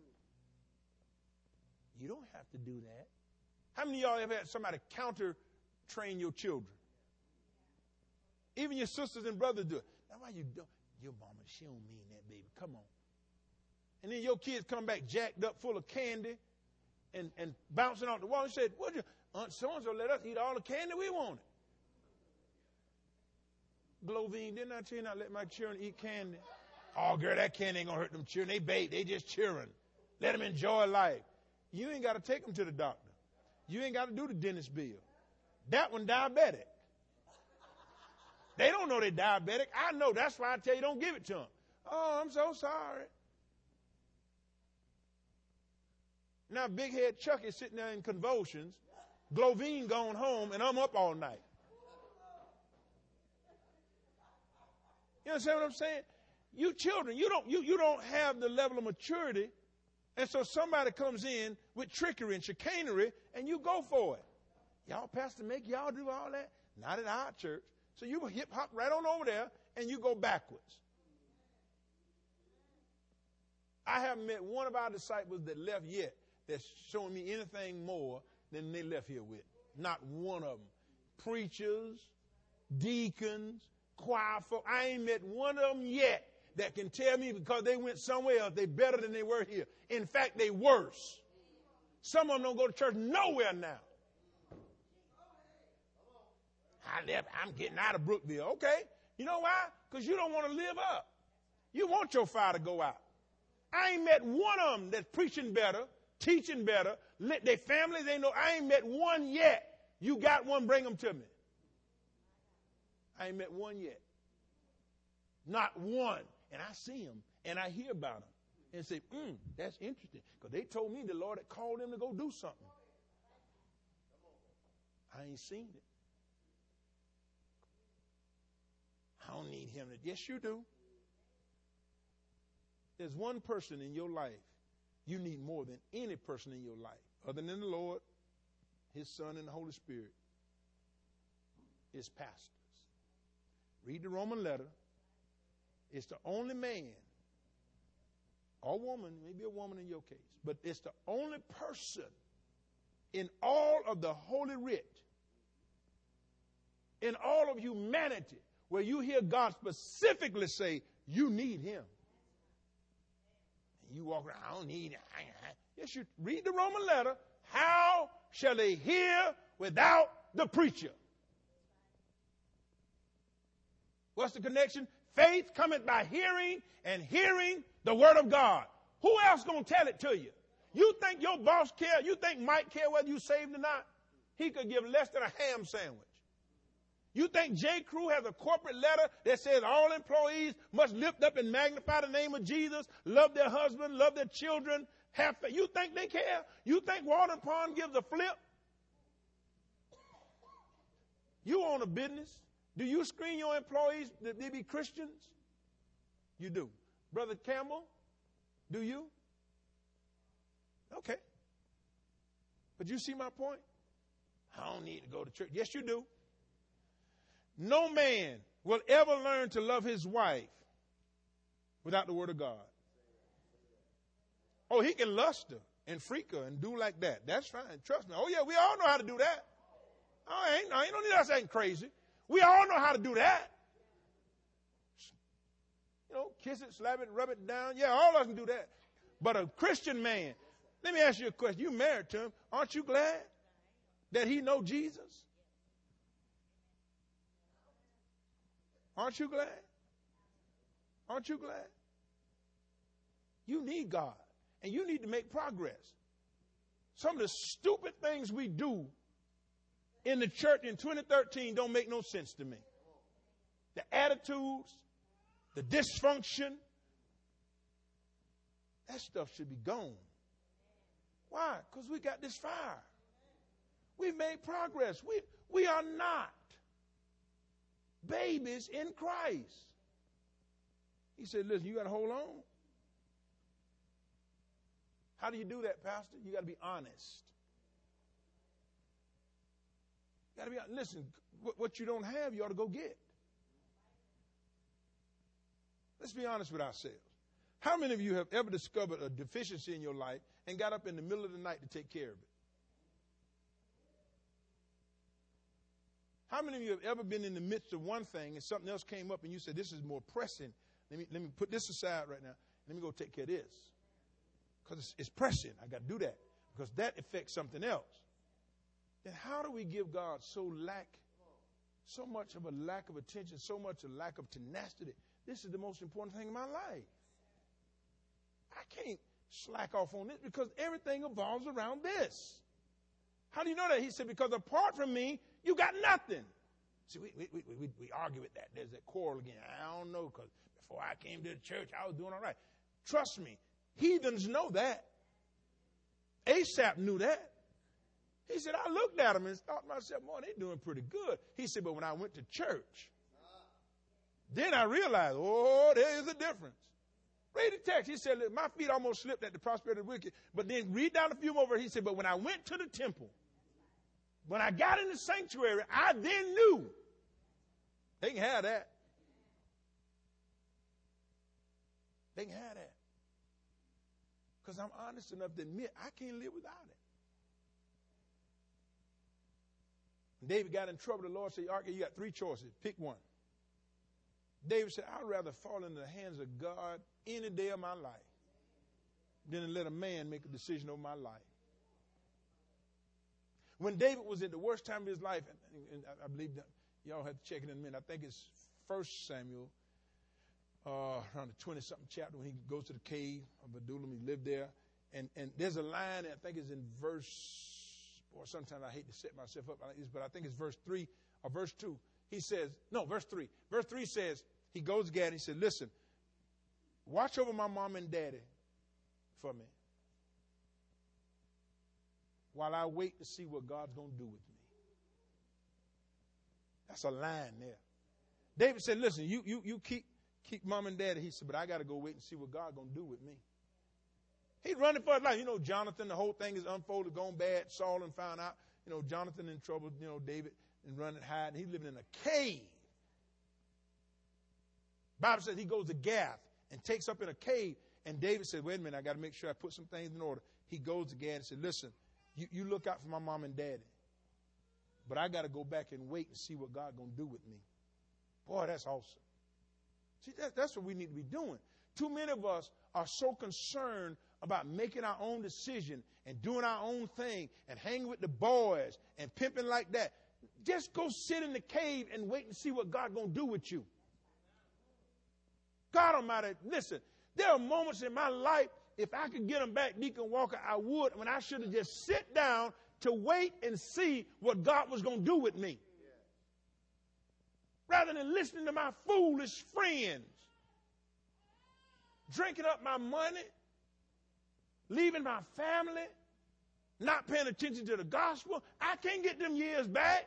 You don't have to do that. How many of y'all ever had somebody counter train your children? Even your sisters and brothers do it. Now why you don't? Your mama, she don't mean that, baby. Come on. And then your kids come back jacked up full of candy and, and bouncing off the wall. And said, what you, Aunt so-and-so let us eat all the candy we wanted. Glovine, didn't I tell you not let my children eat candy? Oh, girl, that candy ain't going to hurt them children. They bait. They just cheering. Let them enjoy life. You ain't got to take them to the doctor. You ain't got to do the dentist bill. That one diabetic. They don't know they're diabetic. I know. That's why I tell you don't give it to them. Oh, I'm so sorry. Now, Big Head Chuck is sitting there in convulsions. Glovine gone home, and I'm up all night. You understand what I'm saying? You children, you don't, you, you don't have the level of maturity. And so somebody comes in with trickery and chicanery, and you go for it. Y'all, Pastor, make y'all do all that? Not at our church. So you hip hop right on over there, and you go backwards. I haven't met one of our disciples that left yet that's showing me anything more than they left here with. Not one of them. Preachers, deacons, choir folk. I ain't met one of them yet that can tell me because they went somewhere else they better than they were here. In fact, they worse. Some of them don't go to church nowhere now. I left, I'm getting out of Brookville. Okay. You know why? Because you don't want to live up. You want your fire to go out. I ain't met one of them that's preaching better, teaching better, let their families, they know. I ain't met one yet. You got one, bring them to me. I ain't met one yet. Not one. And I see them and I hear about them and say, hmm, that's interesting. Because they told me the Lord had called them to go do something. I ain't seen it. I don't need him to. Yes, you do. There's one person in your life you need more than any person in your life, other than the Lord, his Son, and the Holy Spirit. is pastors. Read the Roman letter. It's the only man or woman, maybe a woman in your case, but it's the only person in all of the Holy Writ, in all of humanity, where you hear God specifically say, you need him. And you walk around, I don't need him. Yes, you read the Roman letter. How shall they hear without the preacher? What's the connection? Faith cometh by hearing, and hearing the word of God. Who else going to tell it to you? You think your boss care? You think Mike care whether you saved or not? He could give less than a ham sandwich. You think J. Crew has a corporate letter that says all employees must lift up and magnify the name of Jesus, love their husband, love their children, have faith? You think they care? You think Walden Pond gives a flip? You own a business. Do you screen your employees that they be Christians? You do. Brother Campbell, do you? Okay. But you see my point? I don't need to go to church. Yes, you do. No man will ever learn to love his wife without the word of God. Oh, he can lust her and freak her and do like that. That's fine. Trust me. Oh, yeah, we all know how to do that. Oh, I ain't, I ain't no need us acting crazy. We all know how to do that. You know, kiss it, slap it, rub it down. Yeah, all of us can do that. But a Christian man, let me ask you a question. You married to him. Aren't you glad that he know Jesus? Aren't you glad? Aren't you glad? You need God, and you need to make progress. Some of the stupid things we do in the church in twenty thirteen don't make no sense to me. The attitudes, the dysfunction, that stuff should be gone. Why? Because we got this fire. We've made progress. We, we are not babies in Christ. He said, listen, you got to hold on. How do you do that, Pastor? You got to be honest. You got to be honest. Listen, what you don't have, you ought to go get. Let's be honest with ourselves. How many of you have ever discovered a deficiency in your life and got up in the middle of the night to take care of it? How many of you have ever been in the midst of one thing and something else came up and you said, this is more pressing. Let me, let me put this aside right now. Let me go take care of this. Because it's, it's pressing. I got to do that. Because that affects something else. Then how do we give God so lack, so much of a lack of attention, so much a lack of tenacity? This is the most important thing in my life. I can't slack off on this because everything evolves around this. How do you know that? He said, because apart from me, you got nothing. See, we, we, we, we, we argue with that. There's that quarrel again. I don't know, because before I came to the church, I was doing all right. Trust me, heathens know that. Asaph knew that. He said, I looked at him and thought to myself, boy, they're doing pretty good. He said, but when I went to church, then I realized, oh, there is a difference. Read the text. He said, my feet almost slipped at the prosperity of the wicked. But then read down a few more over. He said, but when I went to the temple, when I got in the sanctuary, I then knew. They can have that. They can have that. Because I'm honest enough to admit I can't live without it. When David got in trouble, the Lord said, Archie, you got three choices. Pick one. David said, I'd rather fall into the hands of God any day of my life than to let a man make a decision over my life. When David was in the worst time of his life, and I believe that y'all have to check it in a minute. I think it's First Samuel, uh, around the twenty-something chapter when he goes to the cave of Adullam. He lived there. And, and there's a line, I think it's in verse, or sometimes I hate to set myself up like this, but I think it's verse three or verse two. He says, no, verse three. Verse three says, he goes to Gad and he said, listen, watch over my mom and daddy for me while I wait to see what God's going to do with me. That's a line there. David said, listen, you you you keep keep mom and daddy. He said, but I got to go wait and see what God's going to do with me. He's running for his life. You know, Jonathan, the whole thing is unfolded, gone bad. Saul and found out, you know, Jonathan in trouble, you know, David. and running, hiding. He's living in a cave. Bible says he goes to Gath and takes up in a cave. And David said, wait a minute, I got to make sure I put some things in order. He goes to Gath and said, listen, you, you look out for my mom and daddy. But I got to go back and wait and see what God's going to do with me. Boy, that's awesome. See, that, that's what we need to be doing. Too many of us are so concerned about making our own decision and doing our own thing and hanging with the boys and pimping like that. Just go sit in the cave and wait and see what God's going to do with you. God Almighty, listen, there are moments in my life, if I could get them back, Deacon Walker, I would, when I should have just sit down to wait and see what God was going to do with me. Rather than listening to my foolish friends, drinking up my money, leaving my family, not paying attention to the gospel. I can't get them years back.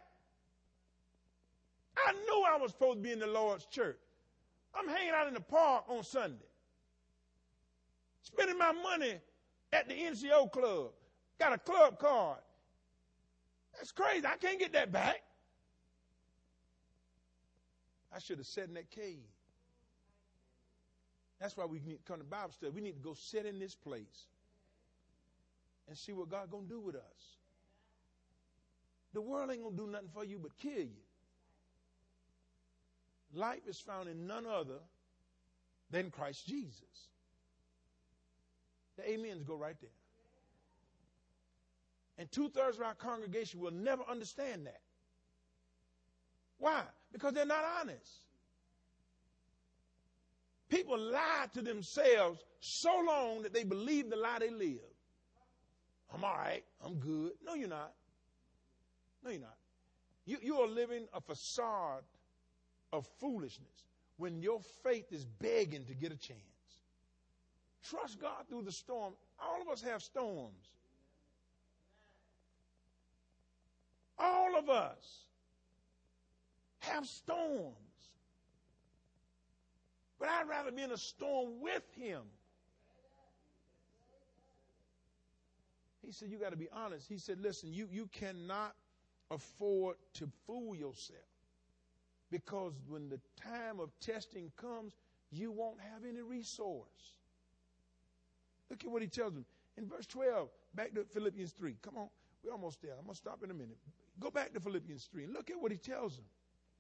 I knew I was supposed to be in the Lord's church. I'm hanging out in the park on Sunday, spending my money at the N C O club. Got a club card. That's crazy. I can't get that back. I should have sat in that cave. That's why we need to come to Bible study. We need to go sit in this place and see what God's going to do with us. The world ain't going to do nothing for you but kill you. Life is found in none other than Christ Jesus. The amens go right there. And two-thirds of our congregation will never understand that. Why? Because they're not honest. People lie to themselves so long that they believe the lie they live. I'm all right. I'm good. No, you're not. No, you're not. You, you are living a facade of foolishness when your faith is begging to get a chance. Trust God through the storm. All of us have storms. All of us have storms. But I'd rather be in a storm with him. He said, you got to be honest. He said, listen, you, you cannot afford to fool yourself. Because when the time of testing comes, you won't have any resource. Look at what he tells them. In verse twelve, back to Philippians three. Come on, we're almost there. I'm going to stop in a minute. Go back to Philippians three and look at what he tells them.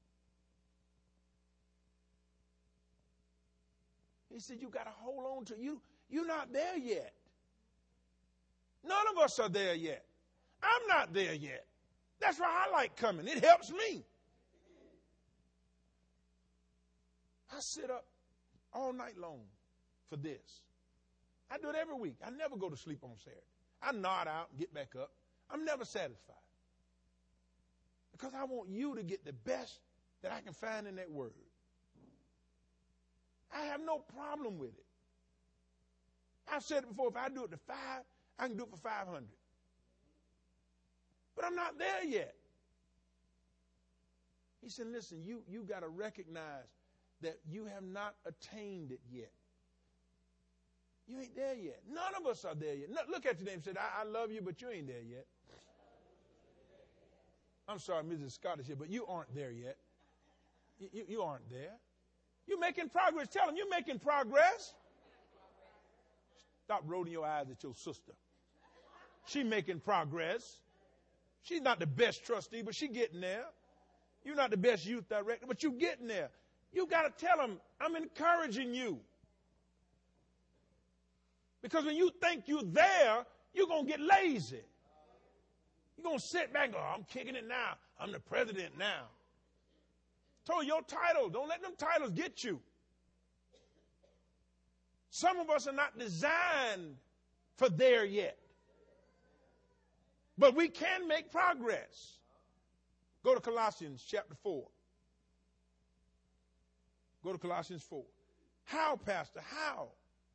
He said, you got to hold on to you. You're not there yet. None of us are there yet. I'm not there yet. That's why I like coming. It helps me. I sit up all night long for this. I do it every week. I never go to sleep on Saturday. I nod out and get back up. I'm never satisfied. Because I want you to get the best that I can find in that word. I have no problem with it. I've said it before, if I do it to five, I can do it for five hundred. But I'm not there yet. He said, listen, you, you got to recognize that you have not attained it yet. You ain't there yet. None of us are there yet. No, look at your name and say, I, I love you, but you ain't there yet. I'm sorry, Missus Scott is here, but you aren't there yet. You, you, you aren't there. You're making progress. Tell them you're making progress. Stop rolling your eyes at your sister. She's making progress. She's not the best trustee, but she's getting there. You're not the best youth director, but you're getting there. You got to tell them, I'm encouraging you. Because when you think you're there, you're going to get lazy. You're going to sit back and go, oh, I'm kicking it now. I'm the president now. Told your title. Don't let them titles get you. Some of us are not designed for there yet. But we can make progress. Go to Colossians chapter four. Go to Colossians four. How, Pastor? How?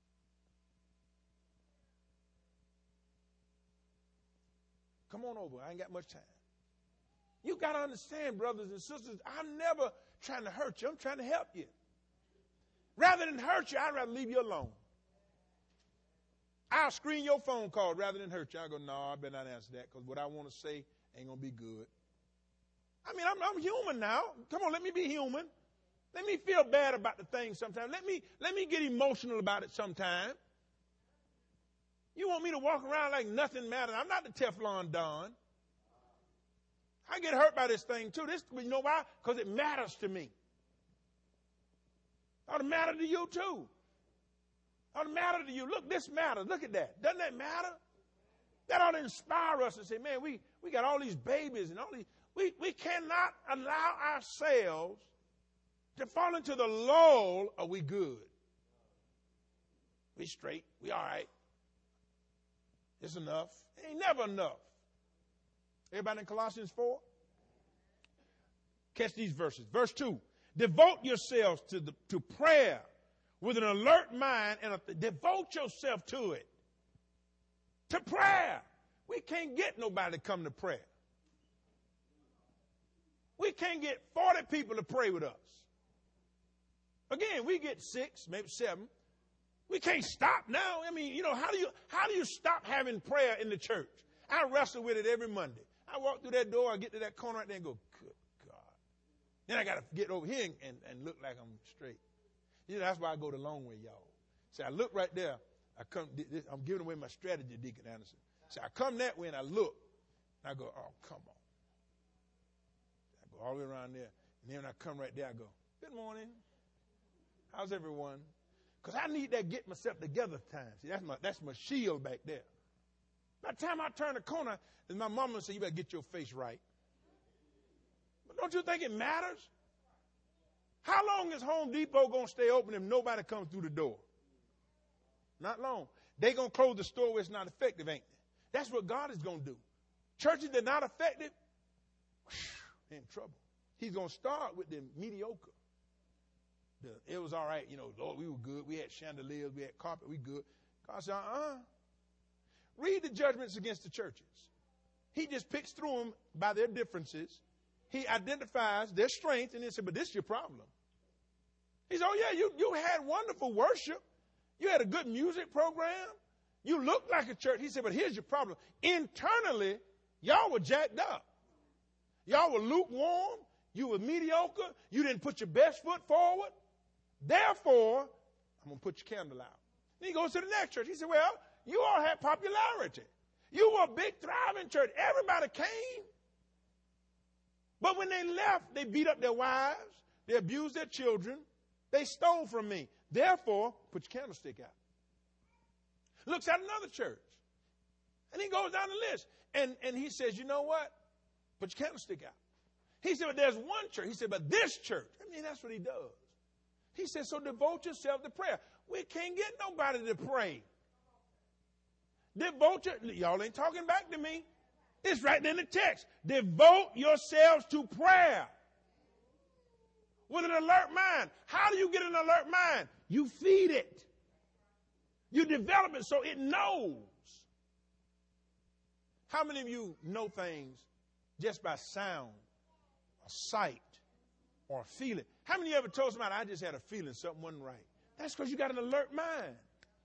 Come on over. I ain't got much time. You got to understand, brothers and sisters, I'm never trying to hurt you. I'm trying to help you. Rather than hurt you, I'd rather leave you alone. I'll screen your phone call rather than hurt you. I'll go, no, I better not answer that because what I want to say ain't going to be good. I mean, I'm, I'm human now. Come on, let me be human. Let me feel bad about the thing sometimes. Let me, let me get emotional about it sometimes. You want me to walk around like nothing matters? I'm not the Teflon Don. I get hurt by this thing too. This, you know why? Because it matters to me. It ought to matter to you too. It ought to matter to you. Look, this matters. Look at that. Doesn't that matter? That ought to inspire us and say, man, we, we got all these babies and all these. We, we cannot allow ourselves to fall into the lull of we good. We straight. We all right. It's enough. It ain't never enough. Everybody in Colossians four? Catch these verses. Verse two. Devote yourselves to the to prayer with an alert mind and a, devote yourself to it. To prayer. We can't get nobody to come to prayer. We can't get forty people to pray with us. Again, we get six, maybe seven. We can't stop now. I mean, you know, how do you how do you stop having prayer in the church? I wrestle with it every Monday. I walk through that door, I get to that corner right there and go, good God. Then I got to get over here and, and, and look like I'm straight. You know, that's why I go the long way, y'all. See, I look right there. I come. This, I'm giving away my strategy, Deacon Anderson. See, I come that way and I look. And I go, oh, come on. I go all the way around there. And then when I come right there, I go, good morning. How's everyone? Because I need that get myself together time. See, that's my, that's my shield back there. By the time I turn the corner, and my mama said, you better get your face right. But don't you think it matters? How long is Home Depot going to stay open if nobody comes through the door? Not long. They're going to close the store where it's not effective, ain't they? That's what God is going to do. Churches that are not effective, whew, in trouble. He's going to start with the mediocre. The, it was all right, you know, Lord, we were good. We had chandeliers, we had carpet, we good. God said, uh-uh. Read the judgments against the churches. He just picks through them by their differences. He identifies their strength and then said, but this is your problem. He said, oh, yeah, you, you had wonderful worship. You had a good music program. You looked like a church. He said, but here's your problem. Internally, y'all were jacked up. Y'all were lukewarm. You were mediocre. You didn't put your best foot forward. Therefore, I'm going to put your candle out. Then he goes to the next church. He said, well, you all had popularity. You were a big, thriving church. Everybody came. But when they left, they beat up their wives. They abused their children. They stole from me. Therefore, put your candlestick out. Looks at another church. And he goes down the list. And, and he says, you know what? Put your candlestick out. He said, but there's one church. He said, but this church. I mean, that's what he does. He said, so devote yourself to prayer. We can't get nobody to pray. Devote your, y'all ain't talking back to me. It's right there in the text. Devote yourselves to prayer with an alert mind. How do you get an alert mind? You feed it. You develop it so it knows. How many of you know things just by sound or sight or feeling? How many of you ever told somebody, I just had a feeling something wasn't right? That's because you got an alert mind.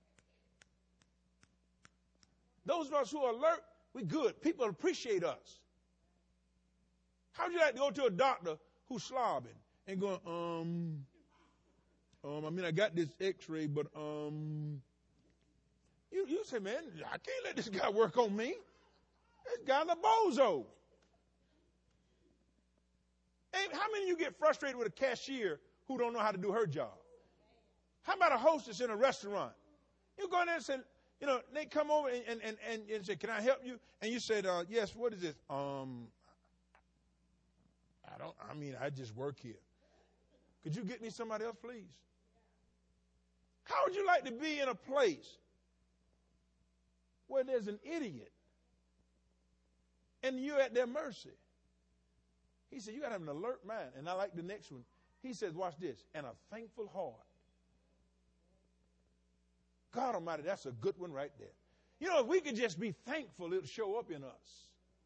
Those of us who are alert, we're good. People appreciate us. How would you like to go to a doctor who's slobbing and going, um, um, I mean, I got this x-ray, but, um, you, you say, man, I can't let this guy work on me. This guy's a bozo. Hey, how many of you get frustrated with a cashier who don't know how to do her job? How about a hostess in a restaurant? You go in there and say, you know, they come over and, and, and, and, and say, can I help you? And you said, uh, yes, what is this? Um, I don't, I mean, I just work here. Could you get me somebody else, please? How would you like to be in a place where there's an idiot and you're at their mercy? He said, you got to have an alert mind. And I like the next one. He says, watch this, and a thankful heart. God Almighty, that's a good one right there. You know, if we could just be thankful, it'll show up in us.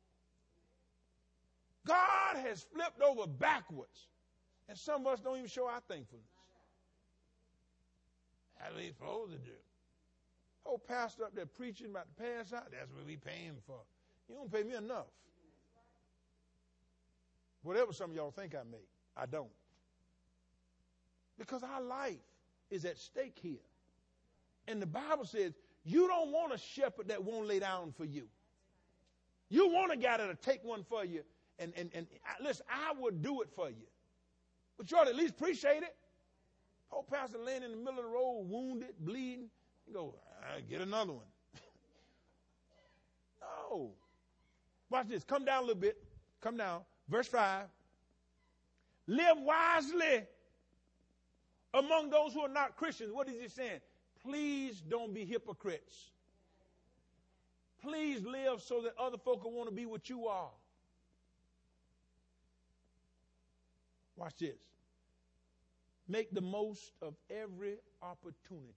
God has flipped over backwards, and some of us don't even show our thankfulness. How are we supposed to do? Oh, pastor up there preaching about to pass out, that's what we pay him for. You don't pay me enough. Whatever some of y'all think I make, I don't. Because our life is at stake here. And the Bible says you don't want a shepherd that won't lay down for you. You want a guy that'll take one for you. And, and, and listen, I would do it for you. But you ought to at least appreciate it. Whole pastor laying in the middle of the road, wounded, bleeding. You go, I get another one. No. Watch this. Come down a little bit. Come down. Verse five. Live wisely among those who are not Christians. What is he saying? Please don't be hypocrites. Please live so that other folk will want to be what you are. Watch this. Make the most of every opportunity.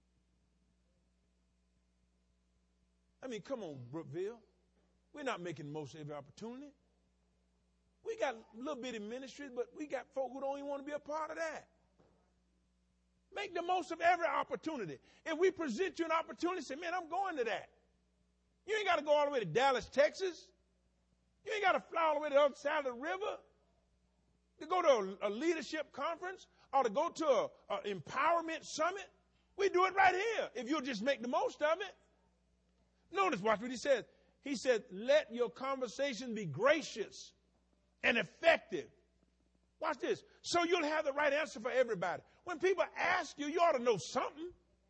I mean, come on, Brookville. We're not making the most of every opportunity. We got little bitty ministries, but we got folk who don't even want to be a part of that. Make the most of every opportunity. If we present you an opportunity, say, man, I'm going to that. You ain't got to go all the way to Dallas, Texas. You ain't got to fly all the way to the other side of the river to go to a, a leadership conference or to go to an empowerment summit. We do it right here if you'll just make the most of it. Notice, watch what he says. He said, let your conversation be gracious and effective. Watch this. So you'll have the right answer for everybody. When people ask you, you ought to know something.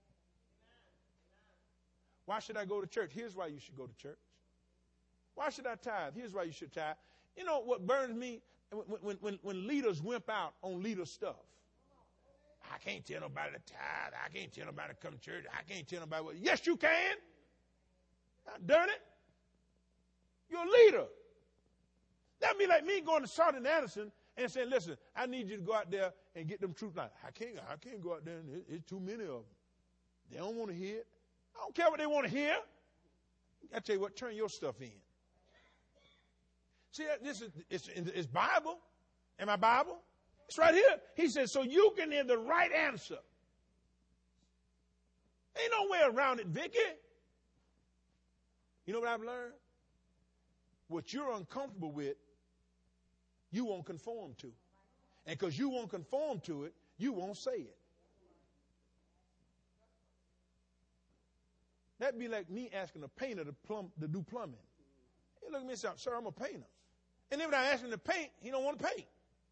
Why should I go to church? Here's why you should go to church. Why should I tithe? Here's why you should tithe. You know what burns me? When, when, when, when leaders wimp out on leader stuff. I can't tell nobody to tithe. I can't tell nobody to come to church. I can't tell nobody what. Yes, you can. Not done it. You're a leader. That'd be like me going to Sergeant Anderson and saying, listen, I need you to go out there and get them truth lines. I can't, I can't go out there and it's too many of them. They don't want to hear it. I don't care what they want to hear. I tell you what, turn your stuff in. See, this is it's, it's Bible. Am I Bible? It's right here. He says, so you can hear the right answer. Ain't no way around it, Vicky. You know what I've learned? What you're uncomfortable with, you won't conform to. And because you won't conform to it, you won't say it. That'd be like me asking a painter to plumb to do plumbing. He look at me and say, sir, I'm a painter. And then when I ask him to paint, he don't want to paint.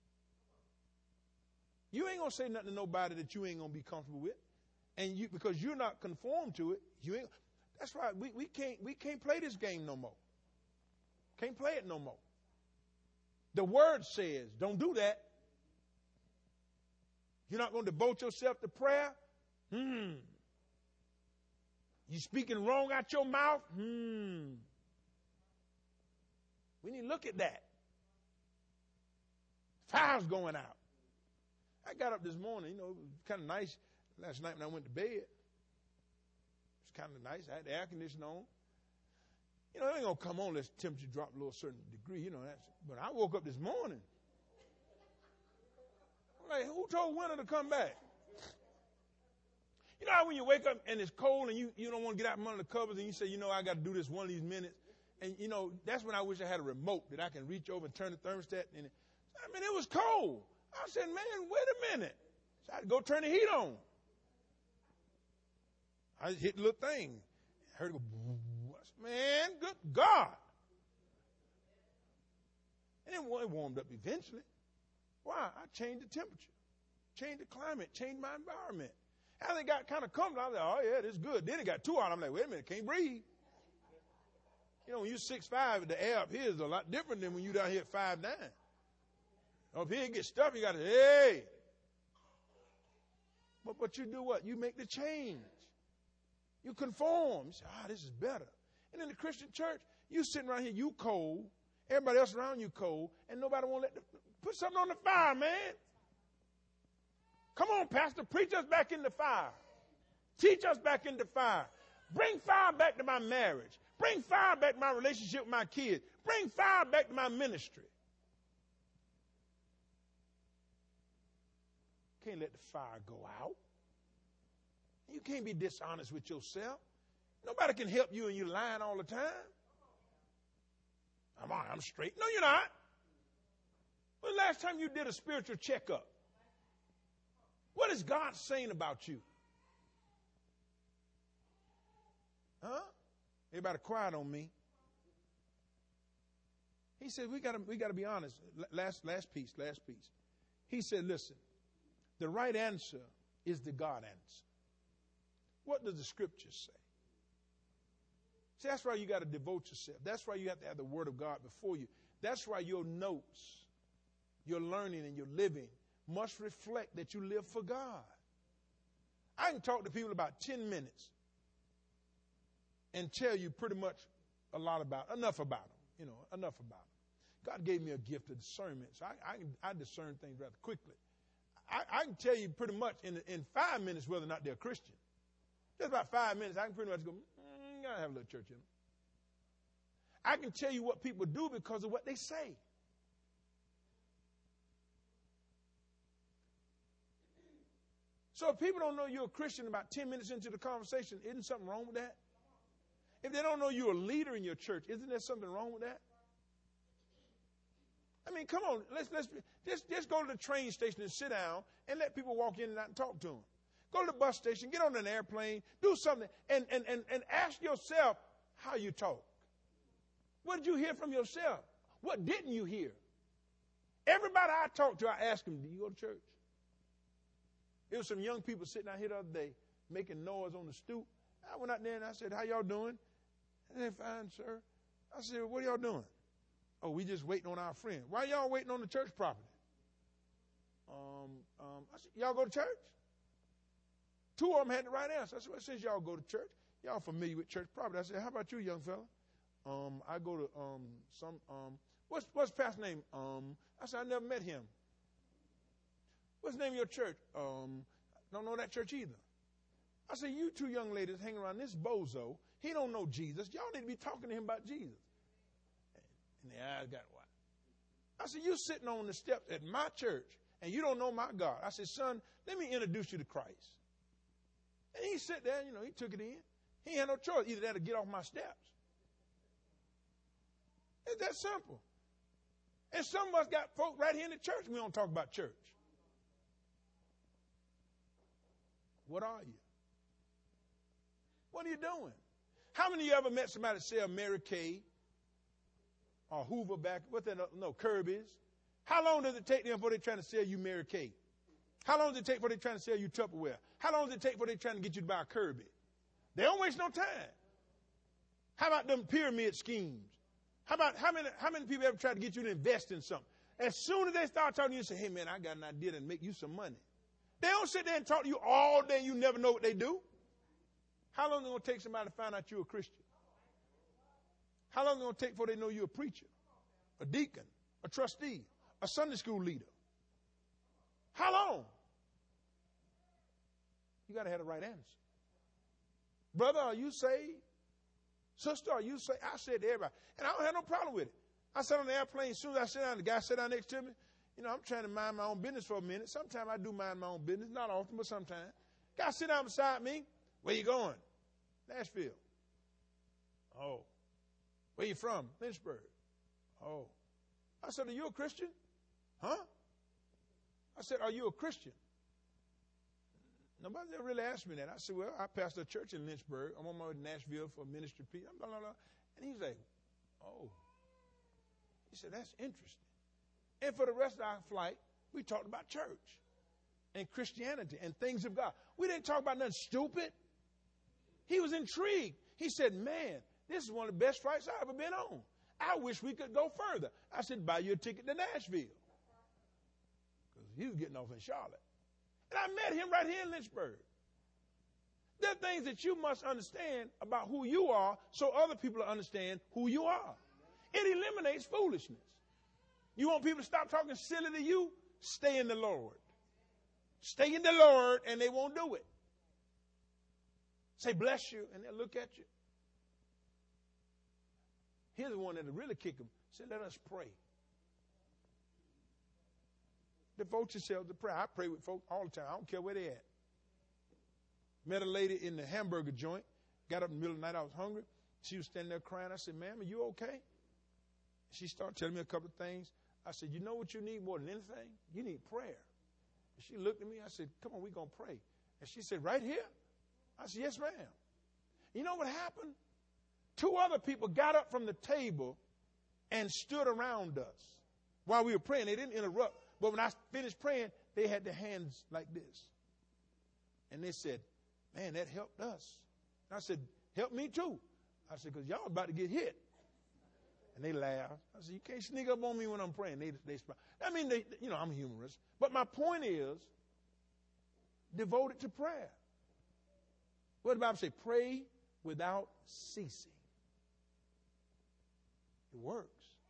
You ain't going to say nothing to nobody that you ain't going to be comfortable with. And you, because you're not conformed to it, you ain't. That's right. We, we can't we can't play this game no more. Can't play it no more. The word says, don't do that. You're not going to devote yourself to prayer? Hmm. You speaking wrong out your mouth? Hmm. We need to look at that. Fire's going out. I got up this morning, you know, it was kind of nice last night when I went to bed. It was kind of nice. I had the air conditioner on. You know, it ain't going to come on unless the temperature drop a little certain degree, you know. That's, but I woke up this morning. I'm like, who told winter to come back? You know how when you wake up and it's cold and you, you don't want to get out from under the covers and you say, you know, I got to do this one of these minutes. And, you know, that's when I wish I had a remote that I can reach over and turn the thermostat. And I mean, it was cold. I said, man, wait a minute. So I had to go turn the heat on. I just hit the little thing. I heard it go, I said, man, good God. And it warmed up eventually. Why? I changed the temperature, changed the climate, changed my environment. As it got kind of comfortable, I was like, oh, yeah, this is good. Then it got too hot. I'm like, wait a minute, can't breathe. You know, when you're six five, the air up here is a lot different than when you're down here at five nine. Up here it gets stuffy, you got to, hey. But, but you do what? You make the change. You conform. You say, ah, this is better. And in the Christian church, you sitting around here, you cold. Everybody else around you cold. And nobody won't let, the, put something on the fire, man. Come on, Pastor, preach us back in the fire. Teach us back in the fire. Bring fire back to my marriage. Bring fire back to my relationship with my kids. Bring fire back to my ministry. Can't let the fire go out. You can't be dishonest with yourself. Nobody can help you and you're lying all the time. I'm on, I'm straight. No, you're not. When the last time you did a spiritual checkup? What is God saying about you? Huh? Everybody quiet on me. He said, we gotta we gotta be honest. Last last piece, last piece. He said, listen, the right answer is the God answer. What does the scriptures say? See, that's why you got to devote yourself. That's why you have to have the word of God before you. That's why your notes, your learning and your living must reflect that you live for God. I can talk to people about ten minutes and tell you pretty much a lot about, enough about them, you know, enough about them. God gave me a gift of discernment, so I, I, I discern things rather quickly. I, I can tell you pretty much in, in five minutes whether or not they're Christian. Just about five minutes, I can pretty much go, mm, you gotta have a little church in them. I can tell you what people do because of what they say. So if people don't know you're a Christian about ten minutes into the conversation, isn't something wrong with that? If they don't know you're a leader in your church, isn't there something wrong with that? I mean, come on, let's let's just just go to the train station and sit down and let people walk in and out and talk to them. Go to the bus station, get on an airplane, do something, and and and, and ask yourself how you talk. What did you hear from yourself? What didn't you hear? Everybody I talked to, I asked them, do you go to church? There was some young people sitting out here the other day making noise on the stoop. I went out there and I said, how y'all doing? They said, fine, sir. I said, well, what are y'all doing? Oh, we just waiting on our friend. Why y'all waiting on the church property? Um, um, I said, y'all go to church? Two of them had the right answer. I said, well, since y'all go to church, y'all familiar with church property. I said, how about you, young fella? Um, I go to um, some, um, what's, what's pastor's name? Um, I said, I never met him. What's the name of your church? Um, don't know that church either. I said, you two young ladies hang around this bozo. He don't know Jesus. Y'all need to be talking to him about Jesus. And the eyes got wide. I said, you sitting on the steps at my church and you don't know my God. I said, son, let me introduce you to Christ. And he sat there, you know, he took it in. He had no choice. Either that or get off my steps. It's that simple. And some of us got folk right here in the church. We don't talk about church. What are you? What are you doing? How many of you ever met somebody sell Mary Kay or Hoover back? What that? No, Kirby's. How long does it take them before they're trying to sell you Mary Kay? How long does it take before they're trying to sell you Tupperware? How long does it take before they're trying to get you to buy a Kirby? They don't waste no time. How about them pyramid schemes? How about how many how many people ever try to get you to invest in something? As soon as they start talking to you and say, hey man, I got an idea to make you some money. They don't sit there and talk to you all day and you never know what they do. How long is it going to take somebody to find out you're a Christian? How long is it going to take before they know you're a preacher, a deacon, a trustee, a Sunday school leader? How long? You got to have the right answer. Brother, are you saved? Sister, are you saved? I said to everybody, and I don't have no problem with it. I sat on the airplane, as soon as I sat down, the guy sat down next to me. You know, I'm trying to mind my own business for a minute. Sometimes I do mind my own business. Not often, but sometimes. Guy sit down beside me. Where you going? Nashville. Oh. Where you from? Lynchburg. Oh. I said, are you a Christian? Huh? I said, are you a Christian? Nobody ever really asked me that. I said, well, I pastor a church in Lynchburg. I'm on my way to Nashville for ministry. Blah, blah, blah. And he's like, oh. He said, that's interesting. And for the rest of our flight, we talked about church and Christianity and things of God. We didn't talk about nothing stupid. He was intrigued. He said, man, this is one of the best flights I've ever been on. I wish we could go further. I said, buy you a ticket to Nashville. Because he was getting off in Charlotte. And I met him right here in Lynchburg. There are things that you must understand about who you are so other people understand who you are. It eliminates foolishness. You want people to stop talking silly to you? Stay in the Lord. Stay in the Lord and they won't do it. Say, bless you, and they'll look at you. Here's the one that'll really kick them. Say, let us pray. Devote yourself to prayer. I pray with folks all the time. I don't care where they at. Met a lady in the hamburger joint. Got up in the middle of the night. I was hungry. She was standing there crying. I said, ma'am, are you okay? She started telling me a couple of things. I said, you know what you need more than anything? You need prayer. And she looked at me. I said, come on, we're going to pray. And she said, right here? I said, yes, ma'am. You know what happened? Two other people got up from the table and stood around us while we were praying. They didn't interrupt. But when I finished praying, they had their hands like this. And they said, man, that helped us. And I said, help me too. I said, because y'all about to get hit. And they laughed. I said, you can't sneak up on me when I'm praying. They, they, I mean, they, you know, I'm humorous. But my point is, devoted to prayer. What did the Bible say? Pray without ceasing. It works.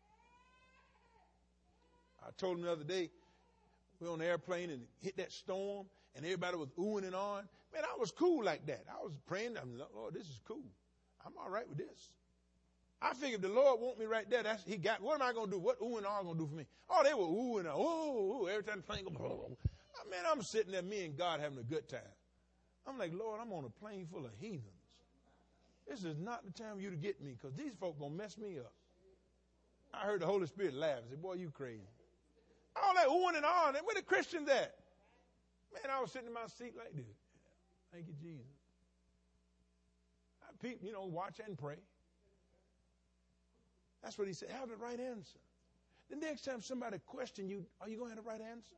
I told him the other day, we were on the airplane and hit that storm, and everybody was oohing and on. Man, I was cool like that. I was praying. I'm like, Lord, this is cool. I'm all right with this. I figured the Lord want me right there. That's, he got. What am I going to do? What ooh and ah going to do for me? Oh, they were ooh and ah. Ooh, ooh. Every time the plane goes, oh, man, I'm sitting there, me and God having a good time. I'm like, Lord, I'm on a plane full of heathens. This is not the time for you to get me, because these folk going to mess me up. I heard the Holy Spirit laugh and say, boy, you crazy. All that oohing and ahhing, where the Christians at? Man, I was sitting in my seat like this. Thank you, Jesus. I peep, you know, watch and pray. That's what he said. Have the right answer. The next time somebody question you, are you going to have the right answer?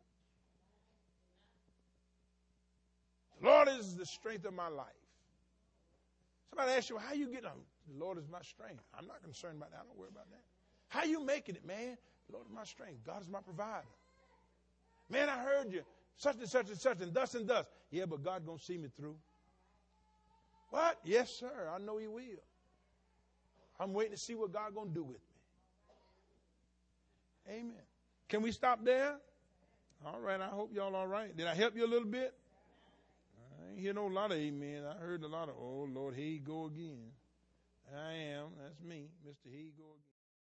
The Lord is the strength of my life. Somebody asks you, how you get on? The Lord is my strength. I'm not concerned about that. I don't worry about that. How you making it, man? The Lord is my strength. God is my provider. Man, I heard you. Such and such and such and thus and thus. Yeah, but God going to see me through. What? Yes, sir. I know he will. I'm waiting to see what God going to do with me. Amen. Can we stop there? All right. I hope y'all all right. Did I help you a little bit? I ain't hear no lot of amen. I heard a lot of, oh, Lord, here you go again. I am. That's me, Mister Here you go again.